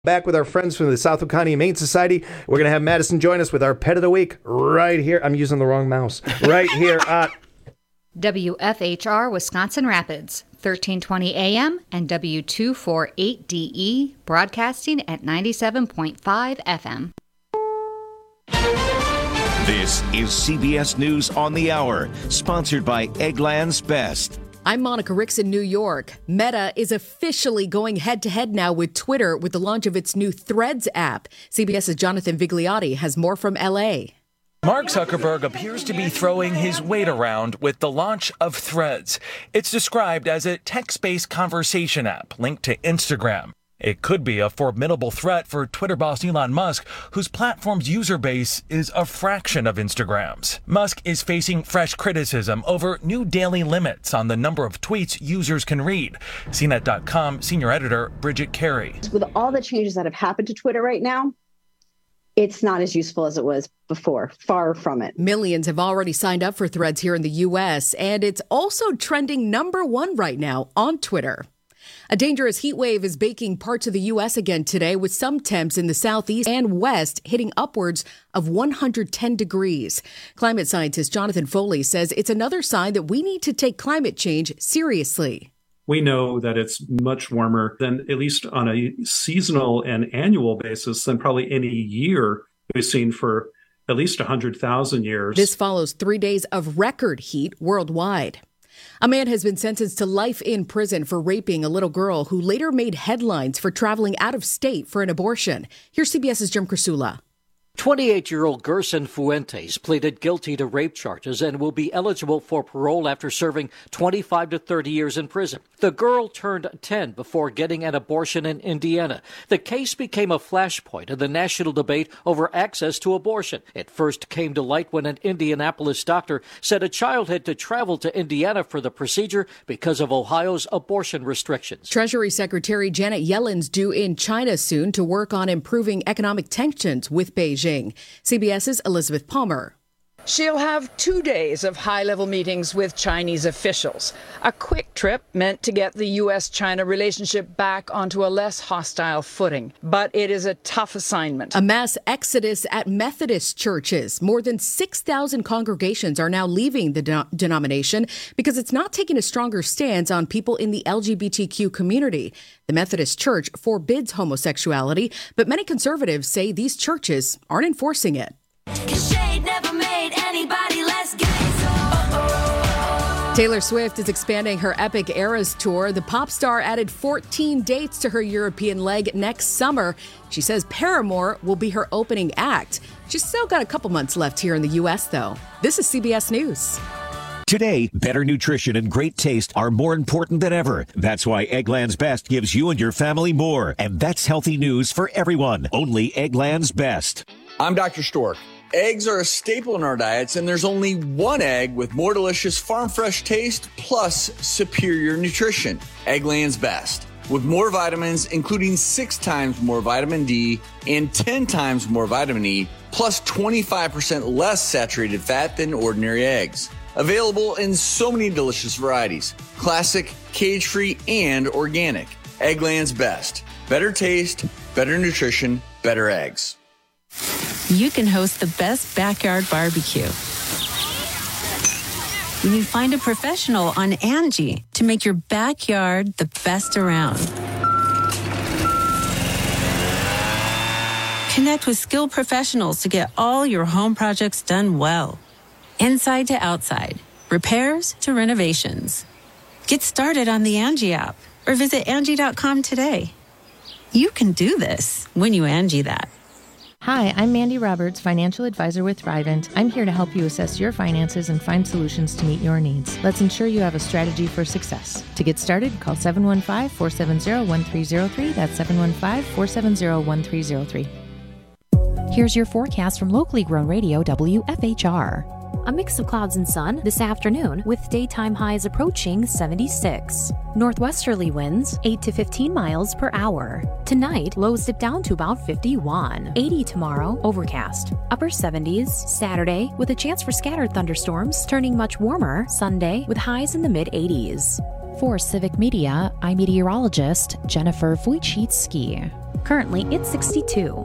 Back with our friends from the Southwood County Humane Society. We're going to have Madison join us with our Pet of the Week right here. I'm using the wrong mouse. Right here at WFHR Wisconsin Rapids, 1320 AM and W248DE, broadcasting at 97.5 FM. This is CBS News on the Hour, sponsored by Eggland's Best. I'm Monica Ricks in New York. Meta is officially going head-to-head now with Twitter with the launch of its new Threads app. CBS's Jonathan Vigliotti has more from L.A. Mark Zuckerberg appears to be throwing his weight around with the launch of Threads. It's described as a text-based conversation app linked to Instagram. It could be a formidable threat for Twitter boss Elon Musk, whose platform's user base is a fraction of Instagram's. Musk is facing fresh criticism over new daily limits on the number of tweets users can read. CNET.com senior editor Bridget Carey. With all the changes that have happened to Twitter right now, it's not as useful as it was before. Far from it. Millions have already signed up for Threads here in the U.S., and it's also trending number one right now on Twitter. A dangerous heat wave is baking parts of the U.S. again today, with some temps in the southeast and west hitting upwards of 110 degrees. Climate scientist Jonathan Foley says it's another sign that we need to take climate change seriously. We know that it's much warmer than, at least on a seasonal and annual basis, than probably any year we've seen for at least 100,000 years. This follows 3 days of record heat worldwide. A man has been sentenced to life in prison for raping a little girl who later made headlines for traveling out of state for an abortion. Here's CBS's Jim Krasula. 28-year-old Gerson Fuentes pleaded guilty to rape charges and will be eligible for parole after serving 25 to 30 years in prison. The girl turned 10 before getting an abortion in Indiana. The case became a flashpoint in the national debate over access to abortion. It first came to light when an Indianapolis doctor said a child had to travel to Indiana for the procedure because of Ohio's abortion restrictions. Treasury Secretary Janet Yellen's due in China soon to work on improving economic tensions with Beijing. CBS's Elizabeth Palmer. She'll have 2 days of high-level meetings with Chinese officials. A quick trip meant to get the U.S.-China relationship back onto a less hostile footing. But it is a tough assignment. A mass exodus at Methodist churches. More than 6,000 congregations are now leaving the denomination because it's not taking a stronger stance on people in the LGBTQ community. The Methodist Church forbids homosexuality, but many conservatives say these churches aren't enforcing it. Taylor Swift is expanding her Epic Eras tour. The pop star added 14 dates to her European leg next summer. She says Paramore will be her opening act. She's still got a couple months left here in the U.S., though. This is CBS News. Today, better nutrition and great taste are more important than ever. That's why Eggland's Best gives you and your family more. And that's healthy news for everyone. Only Eggland's Best. I'm Dr. Stork. Eggs are a staple in our diets, and there's only one egg with more delicious farm fresh taste plus superior nutrition. Eggland's Best. With more vitamins, including 6 times more vitamin D and 10 times more vitamin E, plus 25% less saturated fat than ordinary eggs. Available in so many delicious varieties. Classic, cage-free, and organic. Eggland's Best. Better taste, better nutrition, better eggs. You can host the best backyard barbecue when you find a professional on Angie to make your backyard the best around. Connect with skilled professionals to get all your home projects done well. Inside to outside, repairs to renovations. Get started on the Angie app or visit Angie.com today. You can do this when you Angie that. Hi, I'm Mandy Roberts, financial advisor with Thrivent. I'm here to help you assess your finances and find solutions to meet your needs. Let's ensure you have a strategy for success. To get started, call 715-470-1303. That's 715-470-1303. Here's your forecast from locally grown radio WFHR. A mix of clouds and sun this afternoon with daytime highs approaching 76. Northwesterly winds 8 to 15 miles per hour. Tonight, lows dip down to about 51. 80 tomorrow, overcast. Upper 70s. Saturday, with a chance for scattered thunderstorms, turning much warmer. Sunday, with highs in the mid-80s. For Civic Media, I'm meteorologist Jennifer Wojcicki. Currently, it's 62.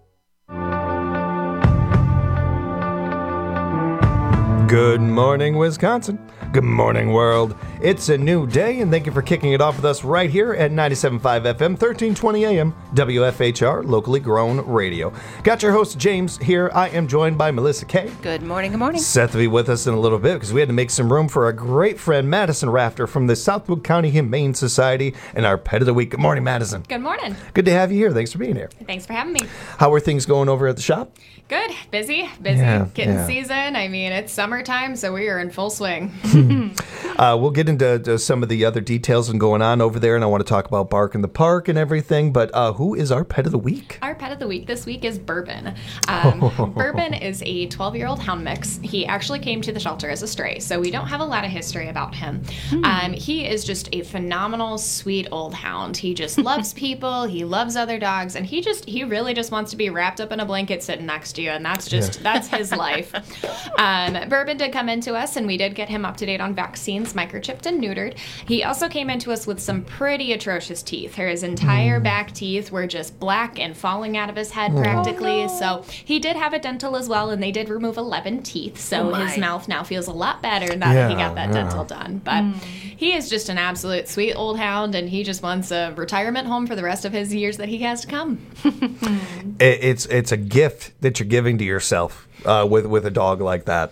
Good morning, Wisconsin. Good morning, world. It's a new day, and thank you for kicking it off with us right here at 97.5 FM, 1320 AM, WFHR, locally grown radio. Got your host, James, here. I am joined by Melissa Kay. Good morning, good morning. Seth will be with us in a little bit because we had to make some room for our great friend, Madison Rafter from the Southwood County Humane Society and our Pet of the Week. Good morning, Madison. Good morning. Good to have you here. Thanks for being here. Thanks for having me. How are things going over at the shop? Good. Busy. Kitten season. I mean, it's summertime, so we are in full swing. We'll get into some of the other details and going on over there, and I want to talk about Bark in the Park and everything, but who is our Pet of the Week? Our Pet of the Week this week is Bourbon. Bourbon is a 12-year-old hound mix. He actually came to the shelter as a stray, so we don't have a lot of history about him. He is just a phenomenal, sweet old hound. He just loves people, he loves other dogs, and he really just wants to be wrapped up in a blanket sitting next to you, and that's his life. Bourbon did come into us, and we did get him up to date on vaccines, microchipped and neutered. He also came into us with some pretty atrocious teeth. His entire back teeth were just black and falling out of his head practically. So he did have a dental as well, and they did remove 11 teeth. So his mouth now feels a lot better now that he got that dental done. But he is just an absolute sweet old hound, and he just wants a retirement home for the rest of his years that he has to come. It's a gift that you're giving to yourself with a dog like that.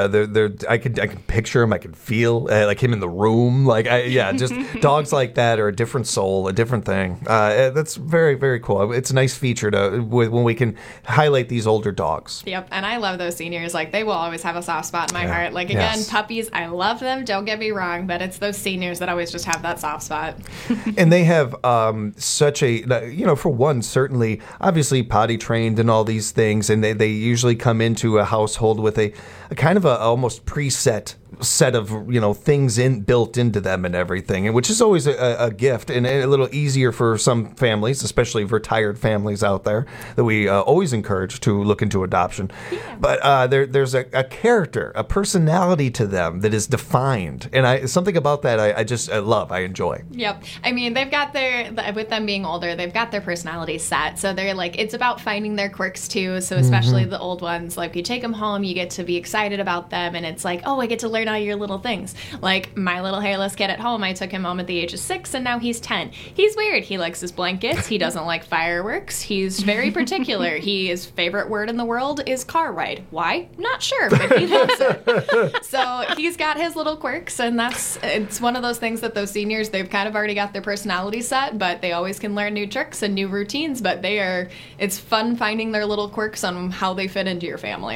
I can picture him. I can feel like him in the room. Just dogs like that are a different soul, a different thing. That's very, very cool. It's a nice feature when we can highlight these older dogs. Yep, and I love those seniors. Like, they will always have a soft spot in my heart. Like, again, puppies, I love them. Don't get me wrong, but it's those seniors that always just have that soft spot. And they have such a, for one, certainly, obviously potty trained and all these things, and they usually come into a household with a kind of a almost preset set of things built into them and everything, and which is always a gift and a little easier for some families, especially retired families out there, that we always encourage to look into adoption. But there's a character, a personality to them that is defined, and something about that I love, I enjoy. Yep. I mean, they've got with them being older, they've got their personality set, so they're like, it's about finding their quirks too. So especially the old ones, like, you take them home, you get to be excited about them, and it's like, oh, I get to learn all your little things. Like my little hairless kid at home, I took him home at the age of 6, and now he's 10. He's weird. He likes his blankets. He doesn't like fireworks. He's very particular. His favorite word in the world is car ride. Why? Not sure, but he loves it. So he's got his little quirks, and it's one of those things that those seniors, they've kind of already got their personality set, but they always can learn new tricks and new routines, but it's fun finding their little quirks on how they fit into your family.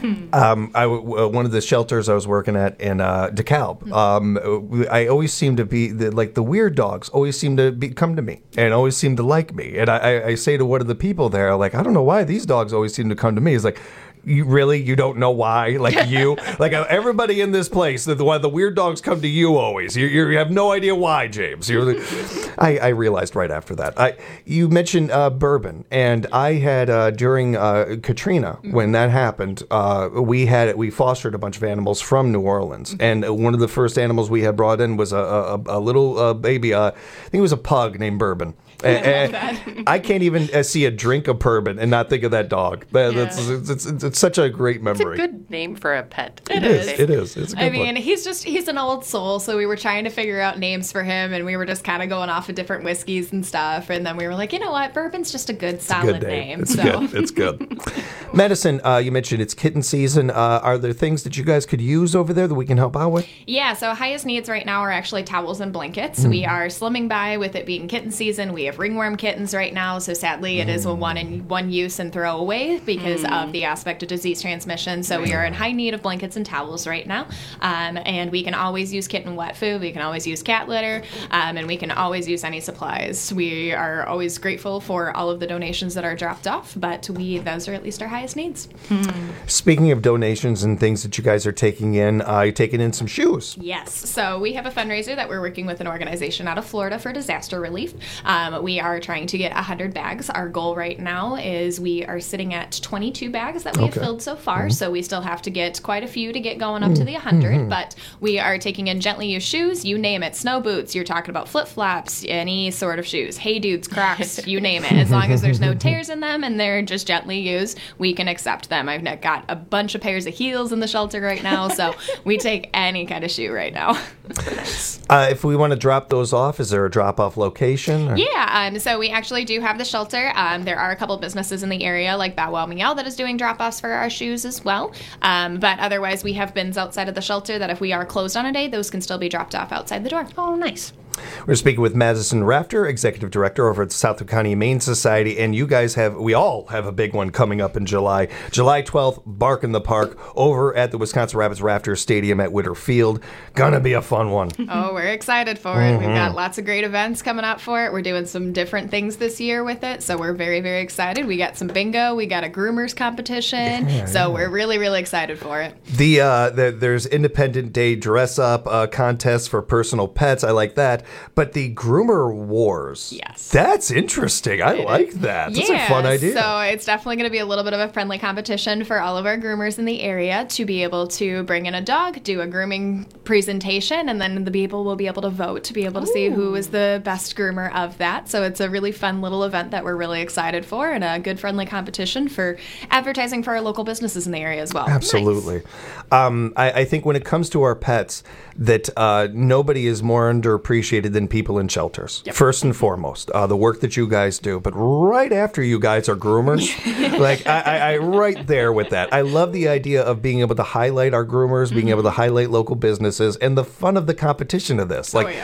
One of the shelters I was working at in DeKalb, I always seem to be the weird dogs always seem to come to me and always seem to like me. And I say to one of the people there, like, I don't know why these dogs always seem to come to me. It's like, you don't know why? Like everybody in this place, the weird dogs come to you always. You have no idea why, James. I realized right after that. You mentioned Bourbon, and I had during Katrina, when that happened, we fostered a bunch of animals from New Orleans, and one of the first animals we had brought in was a little baby. I think it was a pug named Bourbon. And I can't even see a drink of bourbon and not think of that dog. It's such a great memory. It's a good name for a pet. It is. It's a good one. He's an old soul, so we were trying to figure out names for him, and we were just kind of going off of different whiskeys and stuff, and then we were like, you know what, Bourbon's just a good, solid name. It's good. Madison, you mentioned it's kitten season. Are there things that you guys could use over there that we can help out with? Yeah, so highest needs right now are actually towels and blankets. We are slimming by with it being kitten season. We have ringworm kittens right now, so sadly it is a one use and throw away because of the aspect of disease transmission. So we are in high need of blankets and towels right now, and we can always use kitten wet food. We can always use cat litter, and we can always use any supplies. We are always grateful for all of the donations that are dropped off, but those are at least our highest needs. Speaking of donations and things that you guys are taking in, you're taking in some shoes. Yes, so we have a fundraiser that we're working with an organization out of Florida for disaster relief. We are trying to get 100 bags. Our goal right now is we are sitting at 22 bags that we have filled so far, so we still have to get quite a few to get going up to the 100, but we are taking in gently used shoes, you name it, snow boots, you're talking about flip-flops, any sort of shoes, Hey Dudes, Crocs, you name it. As long as there's no tears in them and they're just gently used, we can accept them. I've got a bunch of pairs of heels in the shelter right now, so we take any kind of shoe right now. If we want to drop those off, is there a drop-off location? Or? Yeah, so we actually do have the shelter. There are a couple businesses in the area, like Bow Wow Meow, that is doing drop-offs for our shoes as well. But otherwise, we have bins outside of the shelter that if we are closed on a day, those can still be dropped off outside the door. Oh, nice. We're speaking with Madison Rafter, Executive Director over at the Southwick County Humane Society, and you guys we all have a big one coming up in July. July 12th, Bark in the Park, over at the Wisconsin Rapids Rafters Stadium at Witter Field. Gonna be a fun one. Oh, we're excited for it. We've got lots of great events coming up for it. We're doing some different things this year with it, so we're very, very excited. We got some bingo, we got a groomers competition, we're really, really excited for it. There's Independent Day dress-up contests for personal pets. I like that. But the groomer wars, that's interesting. I like that. That's a fun idea. So it's definitely going to be a little bit of a friendly competition for all of our groomers in the area to be able to bring in a dog, do a grooming presentation, and then the people will be able to vote to be able to see who is the best groomer of that. So it's a really fun little event that we're really excited for, and a good friendly competition for advertising for our local businesses in the area as well. Absolutely. Nice. I think when it comes to our pets, that nobody is more underappreciated than people in shelters. First and foremost, the work that you guys do. But right after you guys are groomers, like I right there with that. I love the idea of being able to highlight our groomers, being able to highlight local businesses, and the fun of the competition of this. Like,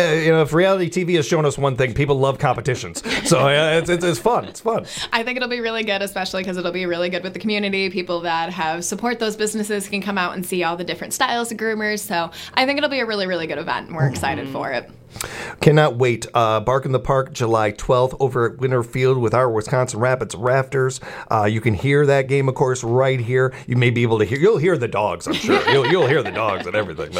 if reality TV has shown us one thing, people love competitions. So it's fun. It's fun. I think it'll be really good, especially because it'll be really good with the community. People that have support those businesses can come out and see all the different styles of groomers. So I think it'll be a really, really good event, and we're excited for it. Cannot wait. Bark in the Park, July 12th, over at Winter Field with our Wisconsin Rapids Rafters. You can hear that game, of course, right here. You may be able to you'll hear the dogs, I'm sure. You'll hear the dogs and everything.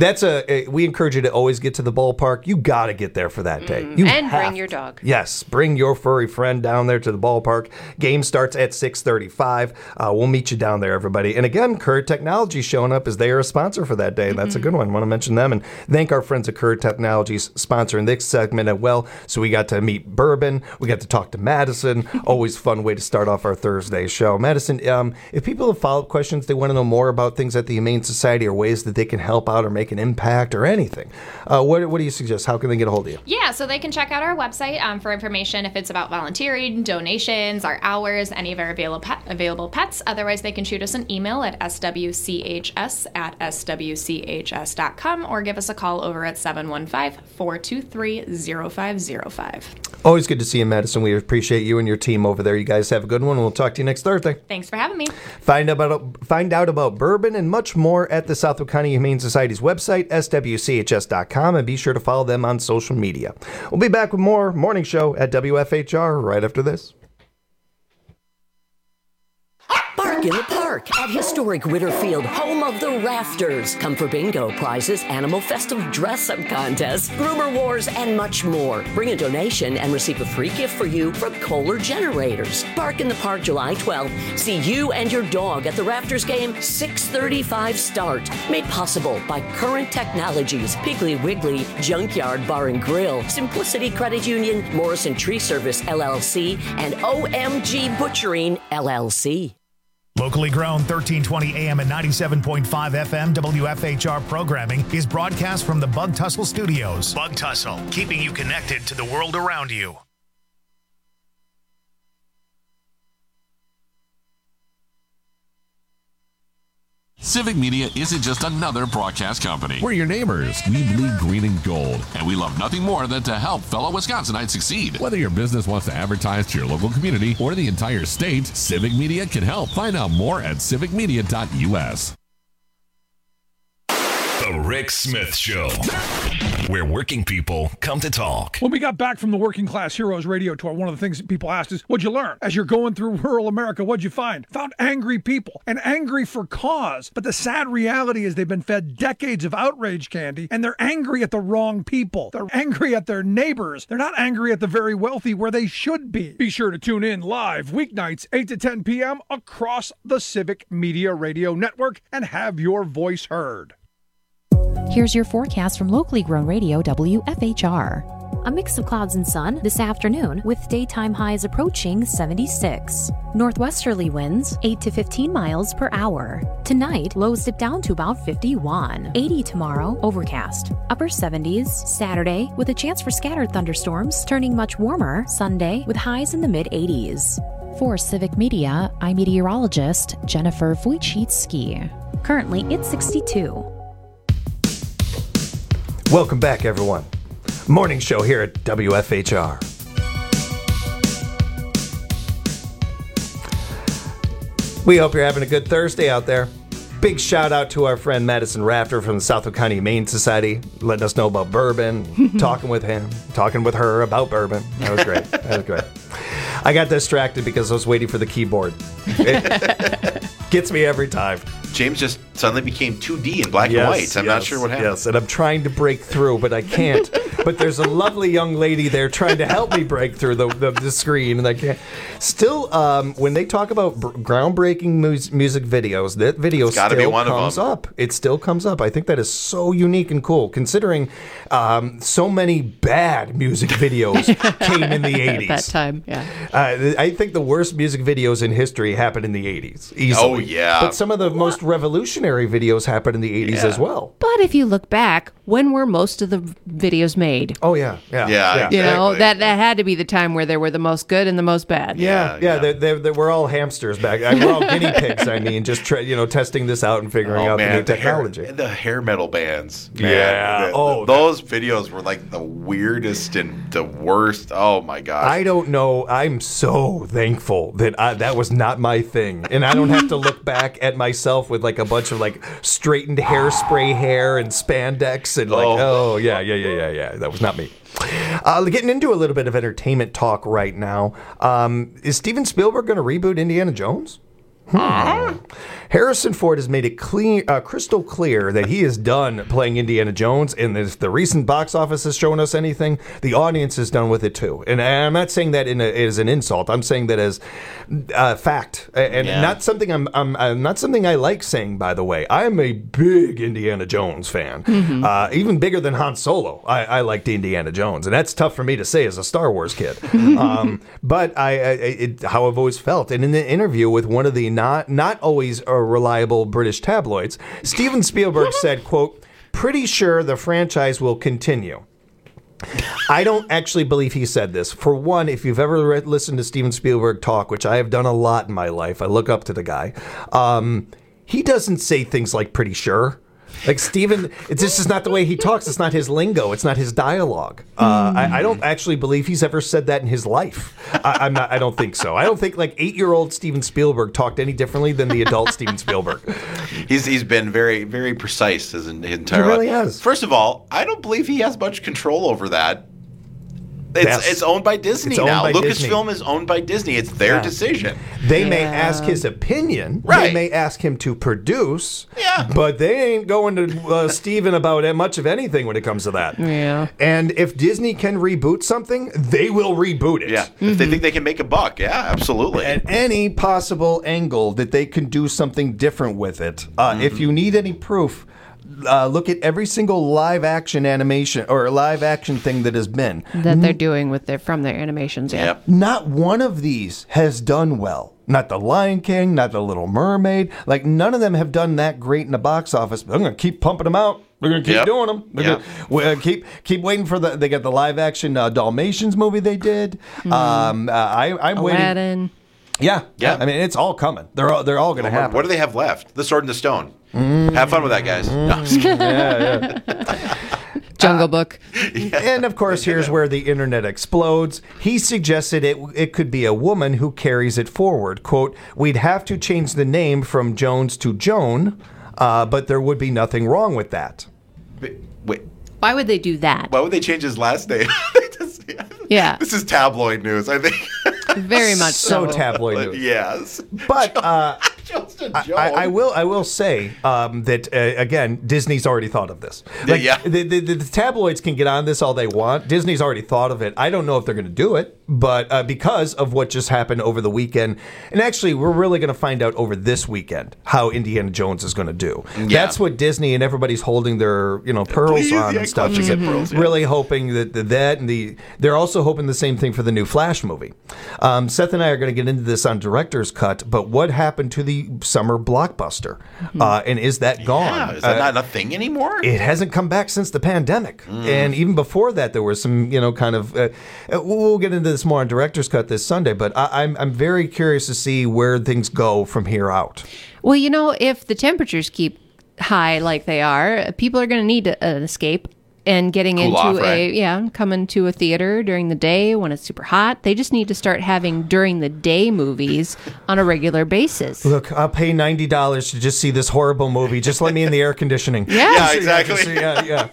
But we encourage you to always get to the ballpark. You got to get there for that day. Bring your dog. Yes, bring your furry friend down there to the ballpark. Game starts at 6:35. We'll meet you down there, everybody. And again, Current Technology showing up as they are a sponsor for that day. That's a good one. I want to mention them and thank our friends at Current Technology sponsoring this segment as well. So we got to meet Bourbon. We got to talk to Madison. Always fun way to start off our Thursday show. Madison, if people have follow-up questions, they want to know more about things at the Humane Society or ways that they can help out or make an impact or anything, what do you suggest? How can they get a hold of you? Yeah, so they can check out our website for information if it's about volunteering, donations, our hours, any of our available pets. Otherwise, they can shoot us an email at swchs@swchs.com or give us a call over at 715-423-0505. Always good to see you, Madison. We appreciate you and your team over there. You guys have a good one, and we'll talk to you next Thursday. Thanks for having me. Find out about Bourbon and much more at the Southwick County Humane Society's website, swchs.com, and be sure to follow them on social media. We'll be back with more Morning Show at WFHR right after this. Bark in the Park at historic Witter Field, home of the Rafters. Come for bingo, prizes, animal festive dress-up contests, groomer wars, and much more. Bring a donation and receive a free gift for you from Kohler Generators. Bark in the Park, July 12th. See you and your dog at the Rafters game, 6:35 start. Made possible by Current Technologies, Piggly Wiggly, Junkyard Bar and Grill, Simplicity Credit Union, Morrison Tree Service, LLC, and OMG Butchering, LLC. Locally grown 1320 AM and 97.5 FM WFHR programming is broadcast from the Bug Tussle Studios. Bug Tussle, keeping you connected to the world around you. Civic Media isn't just another broadcast company. We're your neighbors. We bleed green and gold, and we love nothing more than to help fellow Wisconsinites succeed. Whether your business wants to advertise to your local community or the entire state, Civic Media can help. Find out more at civicmedia.us. The Rick Smith Show. where working people come to talk. When we got back from the Working Class Heroes radio tour, one of the things that people asked is, what'd you learn? As you're going through rural America, what'd you find? Found angry people, and angry for cause. But the sad reality is they've been fed decades of outrage candy, and they're angry at the wrong people. They're angry at their neighbors. They're not angry at the very wealthy where they should be. Be sure to tune in live weeknights 8 to 10 p.m. across the Civic Media Radio Network and have your voice heard. Here's your forecast from locally grown radio WFHR. A mix of clouds and sun this afternoon with daytime highs approaching 76. Northwesterly winds 8 to 15 miles per hour. Tonight, lows dip down to about 51. 80 tomorrow, overcast. Upper 70s. Saturday, with a chance for scattered thunderstorms, turning much warmer. Sunday, with highs in the mid-80s. For Civic Media, I'm meteorologist Jennifer Wojcicki. Currently, it's 62. Welcome back, everyone. Morning show here at WFHR. We hope you're having a good Thursday out there. Big shout out to our friend Madison Rafter from the Southwood County Humane Society, letting us know about bourbon, talking with her about bourbon. That was great. That was great. I got distracted because I was waiting for the keyboard. It gets me every time. James just suddenly became 2D in black and white. I'm not sure what happened. Yes, and I'm trying to break through, but I can't. But there's a lovely young lady there trying to help me break through the screen, and I can't. Still, when they talk about groundbreaking music videos, that video still comes up. It still comes up. I think that is so unique and cool, considering so many bad music videos came in the 80s. At that time, yeah. I think the worst music videos in history happened in the 80s, easily. Oh, yeah. But some of the most revolutionary videos happened in the 80s as well. But if you look back, when were most of the videos made? Oh, yeah. You know, that had to be the time where there were the most good and the most bad. Yeah. They were all hamsters back. We're all guinea pigs. I mean, just testing this out and figuring out the new technology. The hair metal bands. Man. Yeah. Those videos were like the weirdest and the worst. Oh my gosh. I don't know. I'm so thankful that that was not my thing, and I don't have to look back at myself with like a bunch of like straightened hairspray hair and spandex and like yeah. That was not me. Getting into a little bit of entertainment talk right now. Is Steven Spielberg going to reboot Indiana Jones? Harrison Ford has made it crystal clear that he is done playing Indiana Jones, and if the recent box office has shown us anything, the audience is done with it too. And I'm not saying that as an insult. I'm saying that as fact, and not something I'm not something I like saying. By the way, I'm a big Indiana Jones fan, even bigger than Han Solo. I liked Indiana Jones, and that's tough for me to say as a Star Wars kid. But how I've always felt, and in the interview with one of the not always reliable British tabloids, Steven Spielberg said, quote, "Pretty sure the franchise will continue." I don't actually believe he said this. For one, if you've ever listened to Steven Spielberg talk, which I have done a lot in my life, I look up to the guy, he doesn't say things like "pretty sure." Like Steven, this is not the way he talks. It's not his lingo. It's not his dialogue. I don't actually believe he's ever said that in his life. I don't think so. I don't think like 8-year-old Steven Spielberg talked any differently than the adult Steven Spielberg. He's been very, very precise his entire life. He really has. First of all, I don't believe he has much control over that. It's owned by Disney now. Lucasfilm is owned by Disney. It's their decision. They may ask his opinion. Right. They may ask him to produce. Yeah. But they ain't going to Steven about much of anything when it comes to that. Yeah. And if Disney can reboot something, they will reboot it. Yeah. If they think they can make a buck, absolutely. At any possible angle that they can do something different with it. If you need any proof, look at every single live action animation or live action thing that has been that they're doing from their animations. Yep. Not one of these has done well. Not the Lion King, not the Little Mermaid. Like none of them have done that great in the box office. But I'm going to keep pumping them out. We're going to keep doing them. We're gonna keep waiting for they got the live action Dalmatians movie they did. I'm Aladdin. waiting. Yeah. I mean, it's all coming. They're all going to happen. What do they have left? The Sword and the Stone. Have fun with that, guys. No. Jungle Book. And of course, here's where the internet explodes. He suggested it could be a woman who carries it forward. Quote, "We'd have to change the name from Jones to Joan, but there would be nothing wrong with that." Wait. Why would they do that? Why would they change his last name? Yeah. This is tabloid news, I think. Very much so. Tabloid news. Yes. But I will say that again, Disney's already thought of this. Like, the tabloids can get on this all they want. Disney's already thought of it. I don't know if they're going to do it, but because of what just happened over the weekend, and actually we're really going to find out over this weekend how Indiana Jones is going to do. Yeah. That's what Disney and everybody's holding their pearls on and stuff. Really hoping that they're also hoping the same thing for the new Flash movie. Seth and I are going to get into this on Director's Cut, but what happened to the summer blockbuster? And is that gone? Yeah, is that not a thing anymore? It hasn't come back since the pandemic. And even before that, there was some, we'll get into this more on Director's Cut this Sunday, but I'm very curious to see where things go from here out. Well, if the temperatures keep high like they are, people are going to need an escape. And getting coming to a theater during the day when it's super hot. They just need to start having during the day movies on a regular basis. Look, I'll pay $90 to just see this horrible movie. Just let me in the air conditioning. Yeah, exactly. Yeah.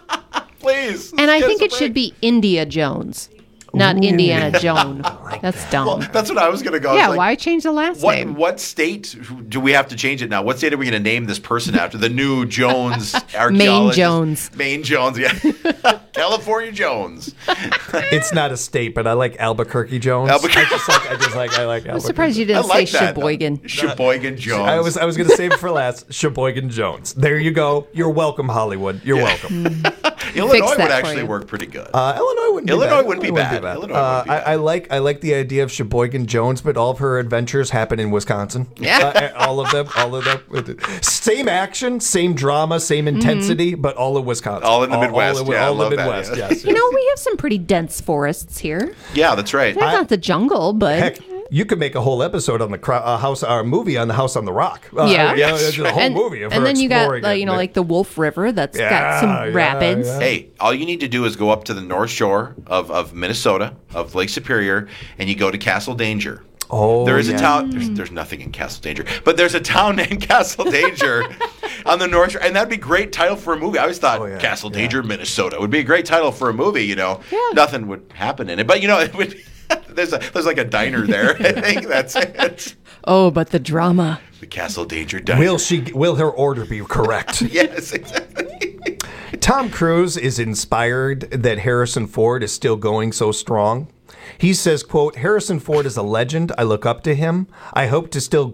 Please. And I think it should be India Jones. Not Indiana Jones. That's dumb. Well, that's what I was going to go. Yeah, why change the last name? What state do we have to change it now? What state are we going to name this person after? The new Jones archaeologist? Maine Jones, yeah. California Jones. It's not a state, but I like Albuquerque Jones. I like Albuquerque. I'm surprised you didn't say Sheboygan. Sheboygan Jones. I was going to save it for last. Sheboygan Jones. There you go. You're welcome, Hollywood. You're welcome. Illinois would actually work pretty good. Illinois wouldn't be bad. I like the idea of Sheboygan Jones, but all of her adventures happen in Wisconsin. Yeah, all of them. Same action, same drama, same intensity, but all in Wisconsin. All in the Midwest. All in the Midwest. Yes. We have some pretty dense forests here. Yeah, that's right. They're not the jungle, but heck. You could make a whole episode on the movie on the House on the Rock. A whole movie of her and then you got exploring it. like the Wolf River that's got some rapids. Yeah. Hey, all you need to do is go up to the North Shore of Minnesota, of Lake Superior, and you go to Castle Danger. Oh, there is a town. There's nothing in Castle Danger, but there's a town named Castle Danger on the North Shore, and that'd be a great title for a movie. I always thought Castle Danger, Minnesota would be a great title for a movie. Nothing would happen in it, but it would. There's like a diner there. I think that's it. Oh, but the drama. The Castle Danger diner. Will her order be correct? Yes, exactly. Tom Cruise is inspired that Harrison Ford is still going so strong. He says, quote, "Harrison Ford is a legend. I look up to him. I hope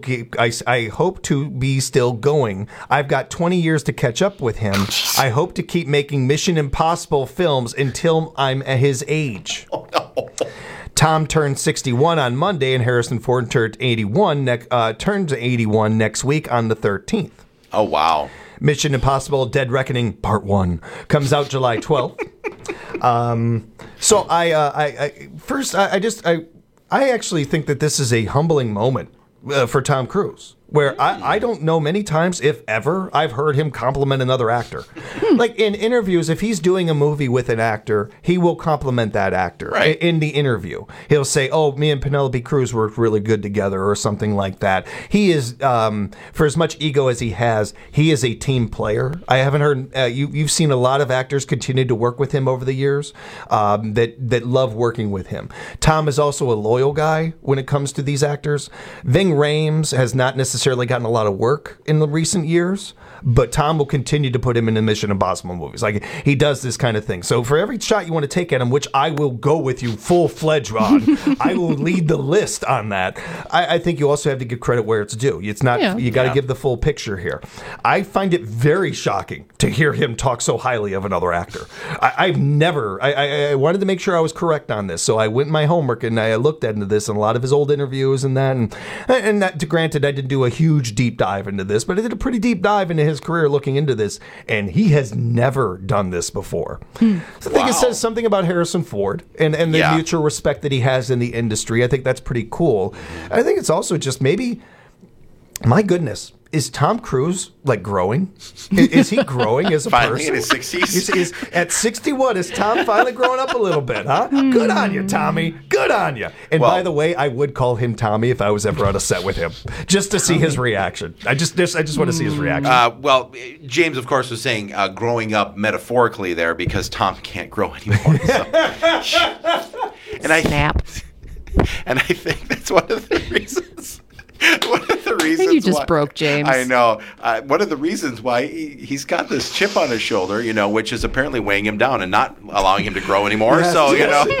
to be still going. I've got 20 years to catch up with him. I hope to keep making Mission Impossible films until I'm at his age." Oh, no. Tom turned 61 on Monday, and Harrison Ford turned 81 next week on the 13th. Oh, wow. Mission Impossible Dead Reckoning Part 1 comes out July 12th. So I actually think that this is a humbling moment for Tom Cruise, where I don't know many times, if ever, I've heard him compliment another actor. Like in interviews, if he's doing a movie with an actor, he will compliment that actor in the interview. He'll say, "Oh, me and Penelope Cruz worked really good together," or something like that. He is, for as much ego as he is a team player. I haven't heard, you've seen a lot of actors continue to work with him over the years that love working with him. Tom is also a loyal guy when it comes to these actors. Ving Rhames has not necessarily gotten a lot of work in the recent years, but Tom will continue to put him in the Mission Impossible movies. Like, he does this kind of thing. So for every shot you want to take at him, which I will go with you full-fledged on, I will lead the list on that. I think you also have to give credit where it's due. It's not, you got to give the full picture here. I find it very shocking to hear him talk so highly of another actor. I wanted to make sure I was correct on this, so I went in my homework and I looked into this and a lot of his old interviews and that, and that, granted, I didn't do a huge deep dive into this, but I did a pretty deep dive into his career looking into this, and he has never done this before. So I think it says something about Harrison Ford and the mutual respect that he has in the industry. I think that's pretty cool. I think it's also just maybe, my goodness, Is Tom Cruise like growing? Is he growing as a finally person? In his 60s? Is at 61, is Tom finally growing up a little bit, huh? Good on you, Tommy. Good on you. And by the way, I would call him Tommy if I was ever on a set with him, just to see his reaction. I just want to see his reaction. Well, James, of course, was saying growing up metaphorically there because Tom can't grow anymore. So. And I think that's one of the reasons. One of the reasons you just broke James. I know. One of the reasons why he's got this chip on his shoulder, which is apparently weighing him down and not allowing him to grow anymore. Yes, so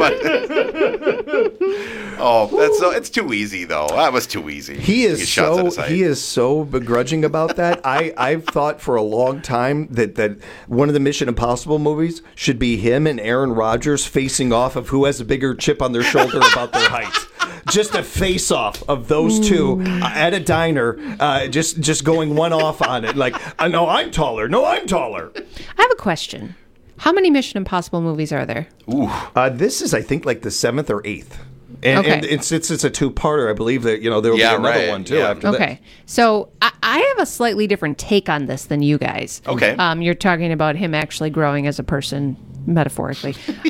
yes. It's too easy though. That was too easy. He is so begrudging about that. I've thought for a long time that one of the Mission Impossible movies should be him and Aaron Rodgers facing off of who has a bigger chip on their shoulder about their height. Just a face-off of those two at a diner, just going one off on it. Like, no, I'm taller. No, I'm taller. I have a question. How many Mission Impossible movies are there? Ooh, this is, I think, like the 7th or 8th. And it's a two-parter. I believe that there will be another one too after this. Okay, so I have a slightly different take on this than you guys. Okay, you're talking about him actually growing as a person, metaphorically.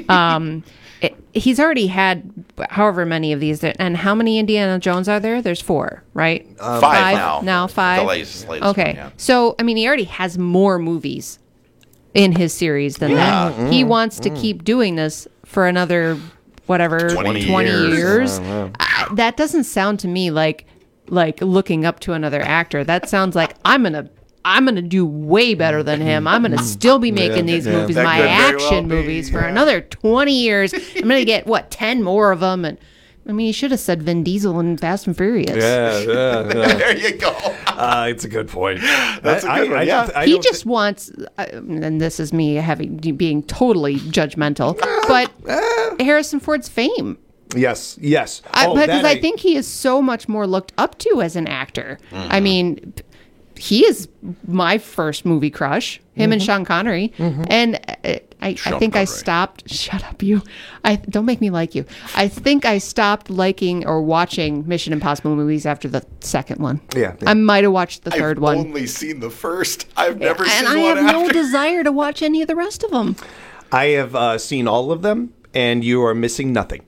He's already had however many of these, and how many Indiana Jones are there? There's 4, right? 5 now. Now 5. The latest okay, one, yeah. So I mean, he already has more movies in his series than that. He wants to keep doing this for another 20 years. That doesn't sound to me like looking up to another actor. That sounds like I'm gonna do way better than him. I'm gonna still be making these movies, my action movies, for another 20 years. I'm gonna get 10 more of them. And I mean, you should have said Vin Diesel in Fast and Furious. Yeah. There you go. It's a good point. That's a good one. Yeah. He just wants, and this is me being totally judgmental, but Harrison Ford's fame. Yes. Because I think he is so much more looked up to as an actor. Mm-hmm. I mean, he is my first movie crush, him and Sean Connery. Mm-hmm. And I think I stopped. Shut up, you. Don't make me like you. I think I stopped liking or watching Mission Impossible movies after the second one. Yeah. I might have watched the third one. I've only seen the first. I've never seen one after. And I have no after. desire to watch any of the rest of them. I have seen all of them, and you are missing nothing.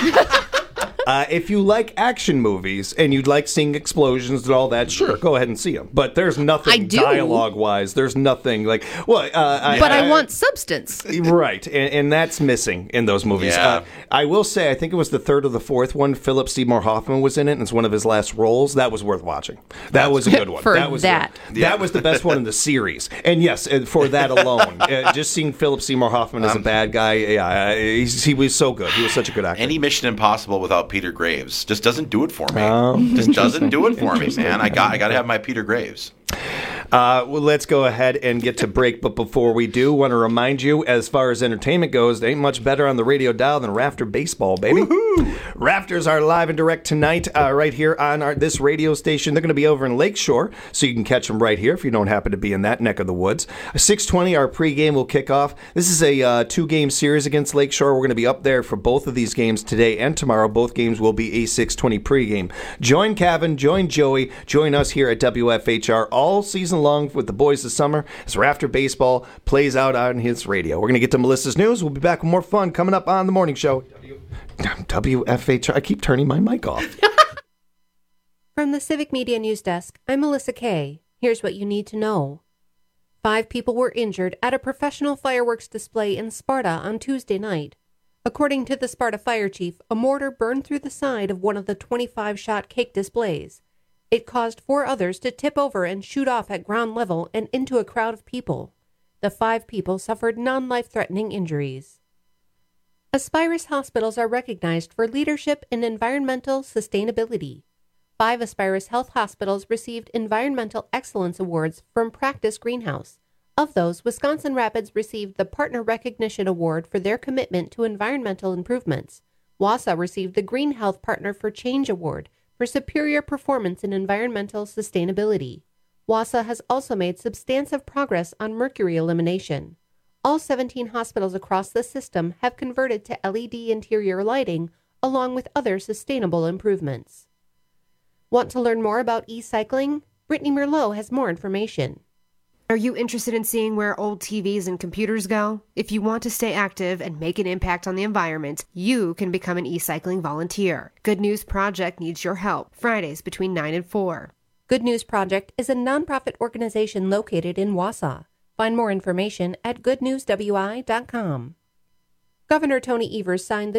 If you like action movies and you'd like seeing explosions and all that, sure, go ahead and see them. But there's nothing dialogue-wise. There's nothing like... But I want substance. Right, and that's missing in those movies. Yeah. I will say, I think it was the third or the fourth one, Philip Seymour Hoffman was in it, and it's one of his last roles. That was worth watching. That was a good one. That was the best one in the series. And yes, for that alone, just seeing Philip Seymour Hoffman as a bad guy, he was so good. He was such a good actor. Any Mission Impossible without Peter Graves just doesn't do it for me. Just doesn't do it for me, man. I got to have my Peter Graves. Well, let's go ahead and get to break. But before we do, want to remind you, as far as entertainment goes, there ain't much better on the radio dial than Rafter Baseball, baby. Woohoo! Rafters are live and direct tonight, right here on this radio station. They're going to be over in Lakeshore, so you can catch them right here if you don't happen to be in that neck of the woods. 6:20, our pregame will kick off. This is a 2-game series against Lakeshore. We're going to be up there for both of these games today and tomorrow. Both games will be a 6:20 pregame. Join Kevin, join Joey, join us here at WFHR all season long with the boys this summer as Rafter Baseball plays out on his radio. We're going to get to Melissa's news. We'll be back with more fun coming up on the morning show. WFHR. I keep turning my mic off. From the Civic Media News Desk, I'm Melissa Kay. Here's what you need to know. 5 people were injured at a professional fireworks display in Sparta on Tuesday night. According to the Sparta fire chief, a mortar burned through the side of one of the 25-shot cake displays. It caused 4 others to tip over and shoot off at ground level and into a crowd of people. The 5 people suffered non-life-threatening injuries. Aspirus hospitals are recognized for leadership in environmental sustainability. 5 Aspirus Health hospitals received Environmental Excellence Awards from Practice Greenhouse. Of those, Wisconsin Rapids received the Partner Recognition Award for their commitment to environmental improvements. Wausau received the Green Health Partner for Change Award for superior performance in environmental sustainability. Wausau has also made substantive progress on mercury elimination. All 17 hospitals across the system have converted to LED interior lighting, along with other sustainable improvements. Want to learn more about e-cycling? Brittany Merlot has more information. Are you interested in seeing where old TVs and computers go? If you want to stay active and make an impact on the environment, you can become an e-cycling volunteer. Good News Project needs your help. Fridays between 9 and 4. Good News Project is a nonprofit organization located in Wausau. Find more information at goodnewswi.com. Governor Tony Evers signed the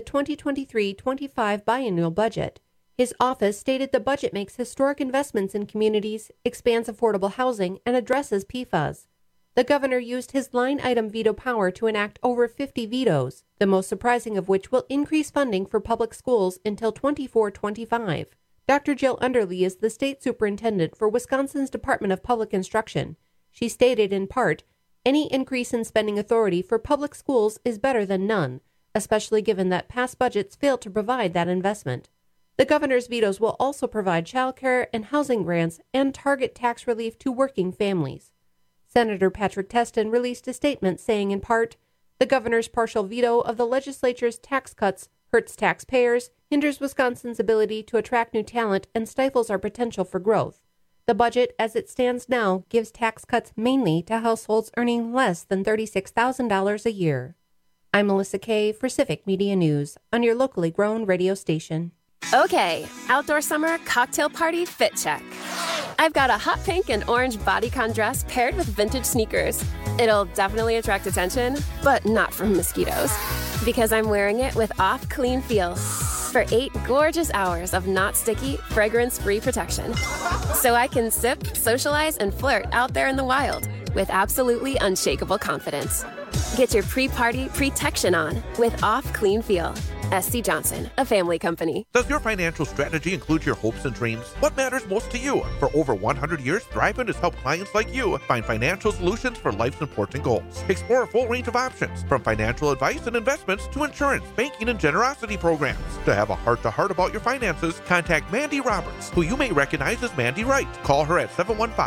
2023-25 biennial budget. His office stated the budget makes historic investments in communities, expands affordable housing, and addresses PFAS. The governor used his line-item veto power to enact over 50 vetoes, the most surprising of which will increase funding for public schools until 24-25. Dr. Jill Underly is the state superintendent for Wisconsin's Department of Public Instruction. She stated in part, "Any increase in spending authority for public schools is better than none, especially given that past budgets failed to provide that investment." The governor's vetoes will also provide child care and housing grants and target tax relief to working families. Senator Patrick Testin released a statement saying in part, "The governor's partial veto of the legislature's tax cuts hurts taxpayers, hinders Wisconsin's ability to attract new talent, and stifles our potential for growth. The budget, as it stands now, gives tax cuts mainly to households earning less than $36,000 a year." I'm Melissa Kay for Civic Media News on your locally grown radio station. Okay, outdoor summer cocktail party fit check. I've got a hot pink and orange bodycon dress paired with vintage sneakers. It'll definitely attract attention, but not from mosquitoes, because I'm wearing it with Off Clean Feel for 8 gorgeous hours of not sticky, fragrance-free protection. So I can sip, socialize, and flirt out there in the wild with absolutely unshakable confidence. Get your pre-party protection on with Off Clean Feel. SC Johnson, a family company. Does your financial strategy include your hopes and dreams? What matters most to you? For over 100 years, Thrivent has helped clients like you find financial solutions for life's important goals. Explore a full range of options, from financial advice and investments to insurance, banking, and generosity programs. To have a heart-to-heart about your finances, contact Mandy Roberts, who you may recognize as Mandy Wright. Call her at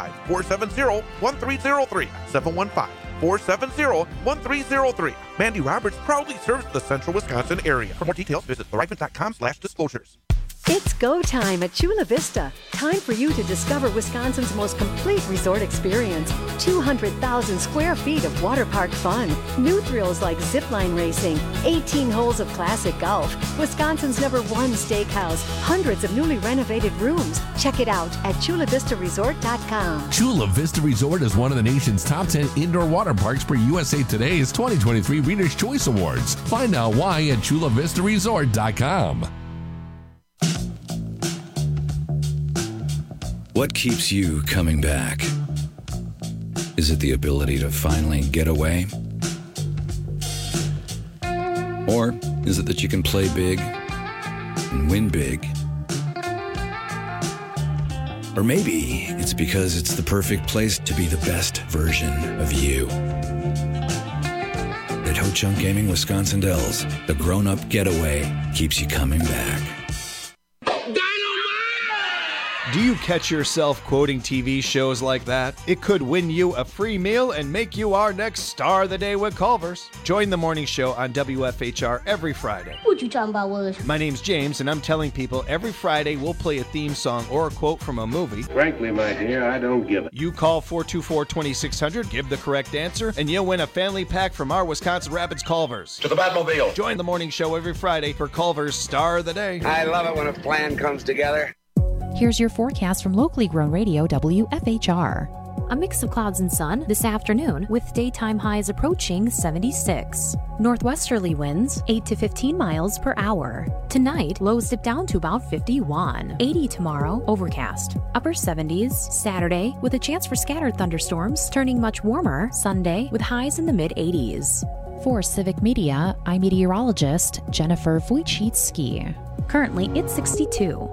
715-470-1303. 715-470-1303. Mandy Roberts proudly serves the central Wisconsin area. For more details, visit thrivent.com/disclosures. It's go time at Chula Vista. Time for you to discover Wisconsin's most complete resort experience. 200,000 square feet of water park fun. New thrills like zipline racing, 18 holes of classic golf, Wisconsin's #1 steakhouse, hundreds of newly renovated rooms. Check it out at chulavistaresort.com. Chula Vista Resort is one of the nation's top 10 indoor water parks for USA Today's 2023 Reader's Choice Awards. Find out why at chulavistaresort.com. What keeps you coming back? Is it the ability to finally get away? Or is it that you can play big and win big? Or maybe it's because it's the perfect place to be the best version of you. At Ho Chunk Gaming Wisconsin Dells, the grown-up getaway keeps you coming back. Do you catch yourself quoting TV shows like that? It could win you a free meal and make you our next star of the day with Culver's. Join the morning show on WFHR every Friday. What you talking about, Willis? My name's James, and I'm telling people every Friday we'll play a theme song or a quote from a movie. Frankly, my dear, I don't give it. You call 424-2600, give the correct answer, and you'll win a family pack from our Wisconsin Rapids Culver's. To the Batmobile. Join the morning show every Friday for Culver's Star of the Day. I love it when a plan comes together. Here's your forecast from locally grown radio WFHR. A mix of clouds and sun this afternoon with daytime highs approaching 76. Northwesterly winds 8 to 15 miles per hour. Tonight, lows dip down to about 51. 80 tomorrow, overcast. Upper 70s. Saturday, with a chance for scattered thunderstorms, turning much warmer. Sunday, with highs in the mid-80s. For Civic Media, I'm meteorologist Jennifer Wojcicki. Currently, it's 62.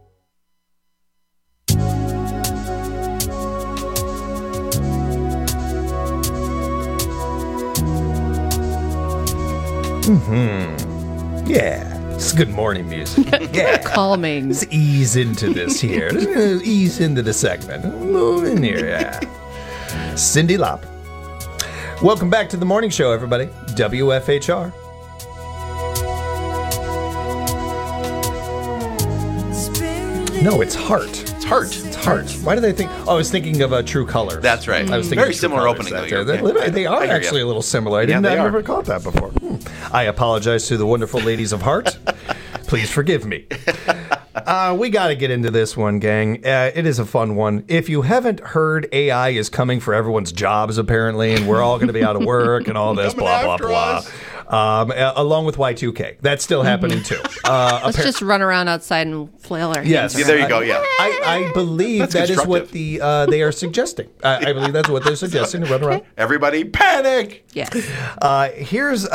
Yeah. It's good morning music. Yeah. Calming. Let's ease into this here. Let's ease into the segment. Move in here, yeah. Cindy Lopp. Welcome back to the morning show, everybody. WFHR. No, it's Heart. Heart. It's Heart. Why did I think? Oh, I was thinking of True Color. That's right. I was thinking Very of True similar Colours. opening, though. They are actually a little similar. I've never caught that before. I apologize to the wonderful ladies of Heart. Please forgive me. We got to get into this one, gang. It is a fun one. If you haven't heard, AI is coming for everyone's jobs, apparently, and we're all going to be out of work and all this, blah, blah, blah. Along with Y2K. That's still happening, too. Let's just run around outside and flail our hands. Yes. Yeah, there you go, yeah. I believe that is what they are suggesting. I believe that's what they're suggesting, to run around. Everybody panic! Yes. Here's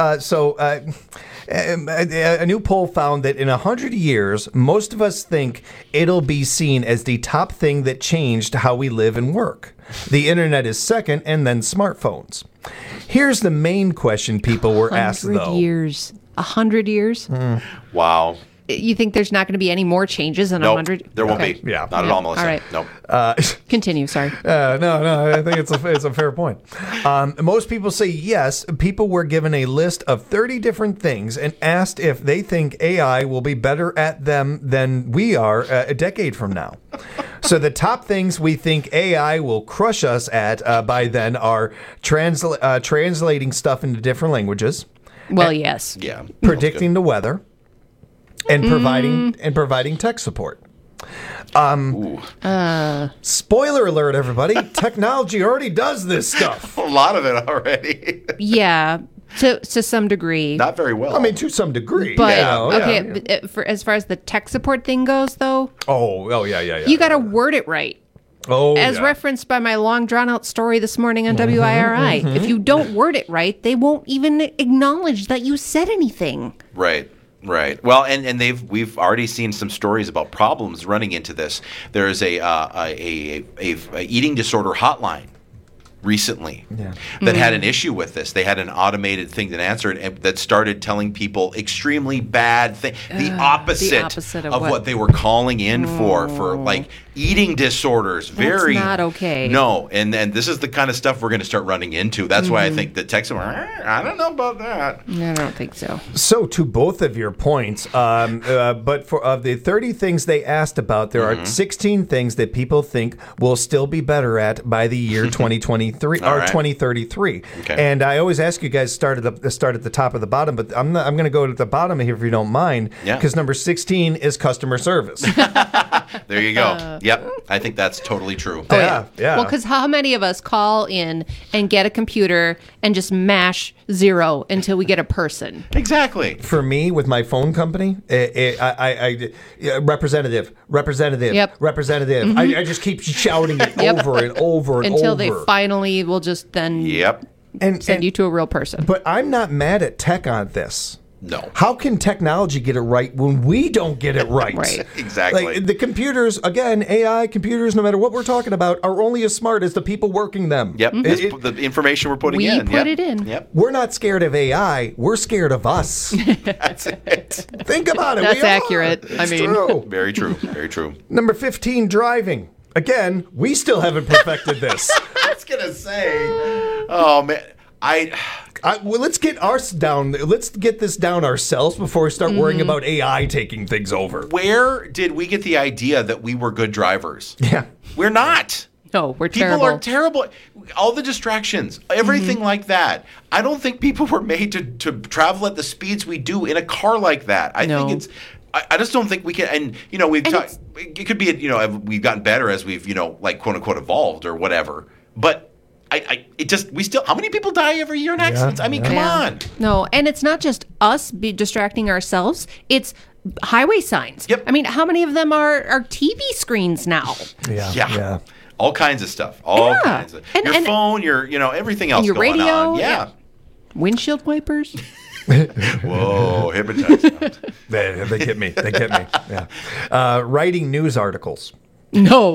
a new poll found that in 100 years, most of us think it'll be seen as the top thing that changed how we live and work. The internet is second, and then smartphones. Here's the main question people were asked, though. 100 years. 100 years? Wow. You think there's not going to be any more changes in 100? There won't be. Yeah. Not at all, Melissa. All right. Nope. Continue, sorry. No, I think it's a fair point. Most people say yes. People were given a list of 30 different things and asked if they think AI will be better at them than we are a decade from now. So the top things we think AI will crush us at by then are translating stuff into different languages. Well, yes. Yeah. Predicting the weather. And providing tech support. Spoiler alert, everybody! Technology already does this stuff. A lot of it already. Yeah, to some degree. Not very well. I mean, to some degree. But yeah. For as far as the tech support thing goes, though. Oh yeah. You got to word it right. Oh, as referenced by my long drawn out story this morning on WIRI. If you don't word it right, they won't even acknowledge that you said anything. Right. Well, and we've already seen some stories about problems running into this. There's a eating disorder hotline recently that had an issue with this. They had an automated thing that answered that started telling people extremely bad things, the opposite of what they were calling in for like eating disorders. That's not okay. No, and this is the kind of stuff we're going to start running into. That's why I think the tech I don't know about that. I don't think so. So to both of your points, but for of the 30 things they asked about, there are 16 things that people think will still be better at by the year 2023 or 2033. Okay. And I always ask you guys start at the top of the bottom, but I'm going to go to the bottom here if you don't mind, because number 16 is customer service. There you go. Yep. I think that's totally true. Oh, yeah. Well, because how many of us call in and get a computer and just mash 0 until we get a person? Exactly. For me, with my phone company, representative. Yep. Representative. Mm-hmm. I just keep shouting it over and over and until over. they finally will just then send you to a real person. But I'm not mad at tech on this. No. How can technology get it right when we don't get it right? Right. Exactly. Like the computers, again, AI computers, no matter what we're talking about, are only as smart as the people working them. Yep. The information we're putting in. We put it in. Yep. We're not scared of AI. We're scared of us. That's it. Think about it. That's we accurate. Are. It's true. Very true. Very true. Number 15, driving. Again, we still haven't perfected this. I was going to say, oh, man. Well, let's get ours down. Let's get this down ourselves before we start worrying about AI taking things over. Where did we get the idea that we were good drivers? Yeah. We're not. No, we're terrible. People are terrible. All the distractions, everything like that. I don't think people were made to travel at the speeds we do in a car like that. I think it's... I just don't think we can, and we've talked. It could be, we've gotten better as we've, like quote unquote evolved or whatever. But how many people die every year in accidents? I mean, come on. No, and it's not just us distracting ourselves. It's highway signs. Yep. I mean, how many of them are TV screens now? Yeah. All kinds of stuff. All kinds of your phone, your everything else. Your going radio. on. Yeah. Windshield wipers. Whoa, hypnotized. They get me. Yeah. Writing news articles. No.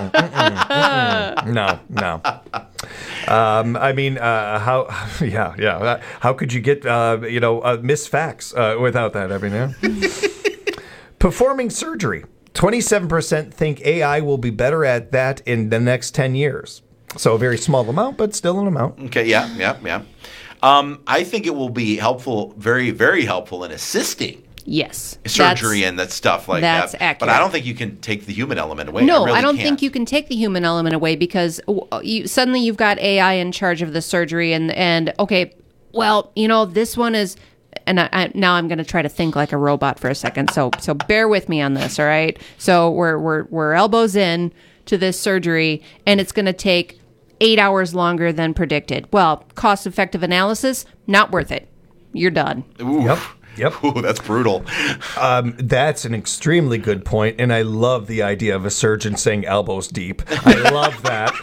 No. I mean, how? Yeah. How could you get miss facts without that? I mean, yeah. Performing surgery. 27% think AI will be better at that in the next 10 years. So a very small amount, but still an amount. Okay. Yeah. I think it will be helpful, very, very helpful in assisting Yes. Surgery and that stuff like that. That's accurate. But I don't think you can take the human element away. No, I don't can't. think you can take the human element away because suddenly you've got AI in charge of the surgery and okay, well, this one is, and now I'm going to try to think like a robot for a second. So bear with me on this, all right? So we're elbows in to this surgery, and it's going to take 8 hours longer than predicted. Well, cost-effective analysis, not worth it. You're done. Ooh. Yep. Ooh, that's brutal. That's an extremely good point, and I love the idea of a surgeon saying elbows deep. I love that.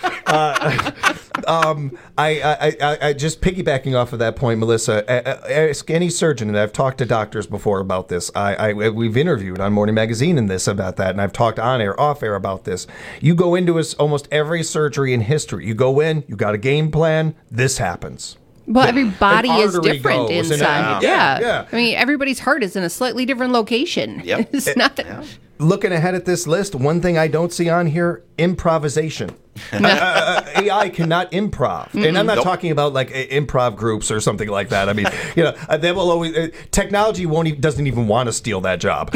I just piggybacking off of that point, Melissa. Ask any surgeon, and I've talked to doctors before about this. We've interviewed on Morning Magazine and this about that, and I've talked on air, off air about this. You go into almost every surgery in history. You go in, you got a game plan. This happens. Well, every body is different goes inside. Yeah. I mean, everybody's heart is in a slightly different location. Yep. It's not. Looking ahead at this list, one thing I don't see on here, improvisation. AI cannot improv. And I'm not talking about like improv groups or something like that. I mean, they will always, technology doesn't even want to steal that job.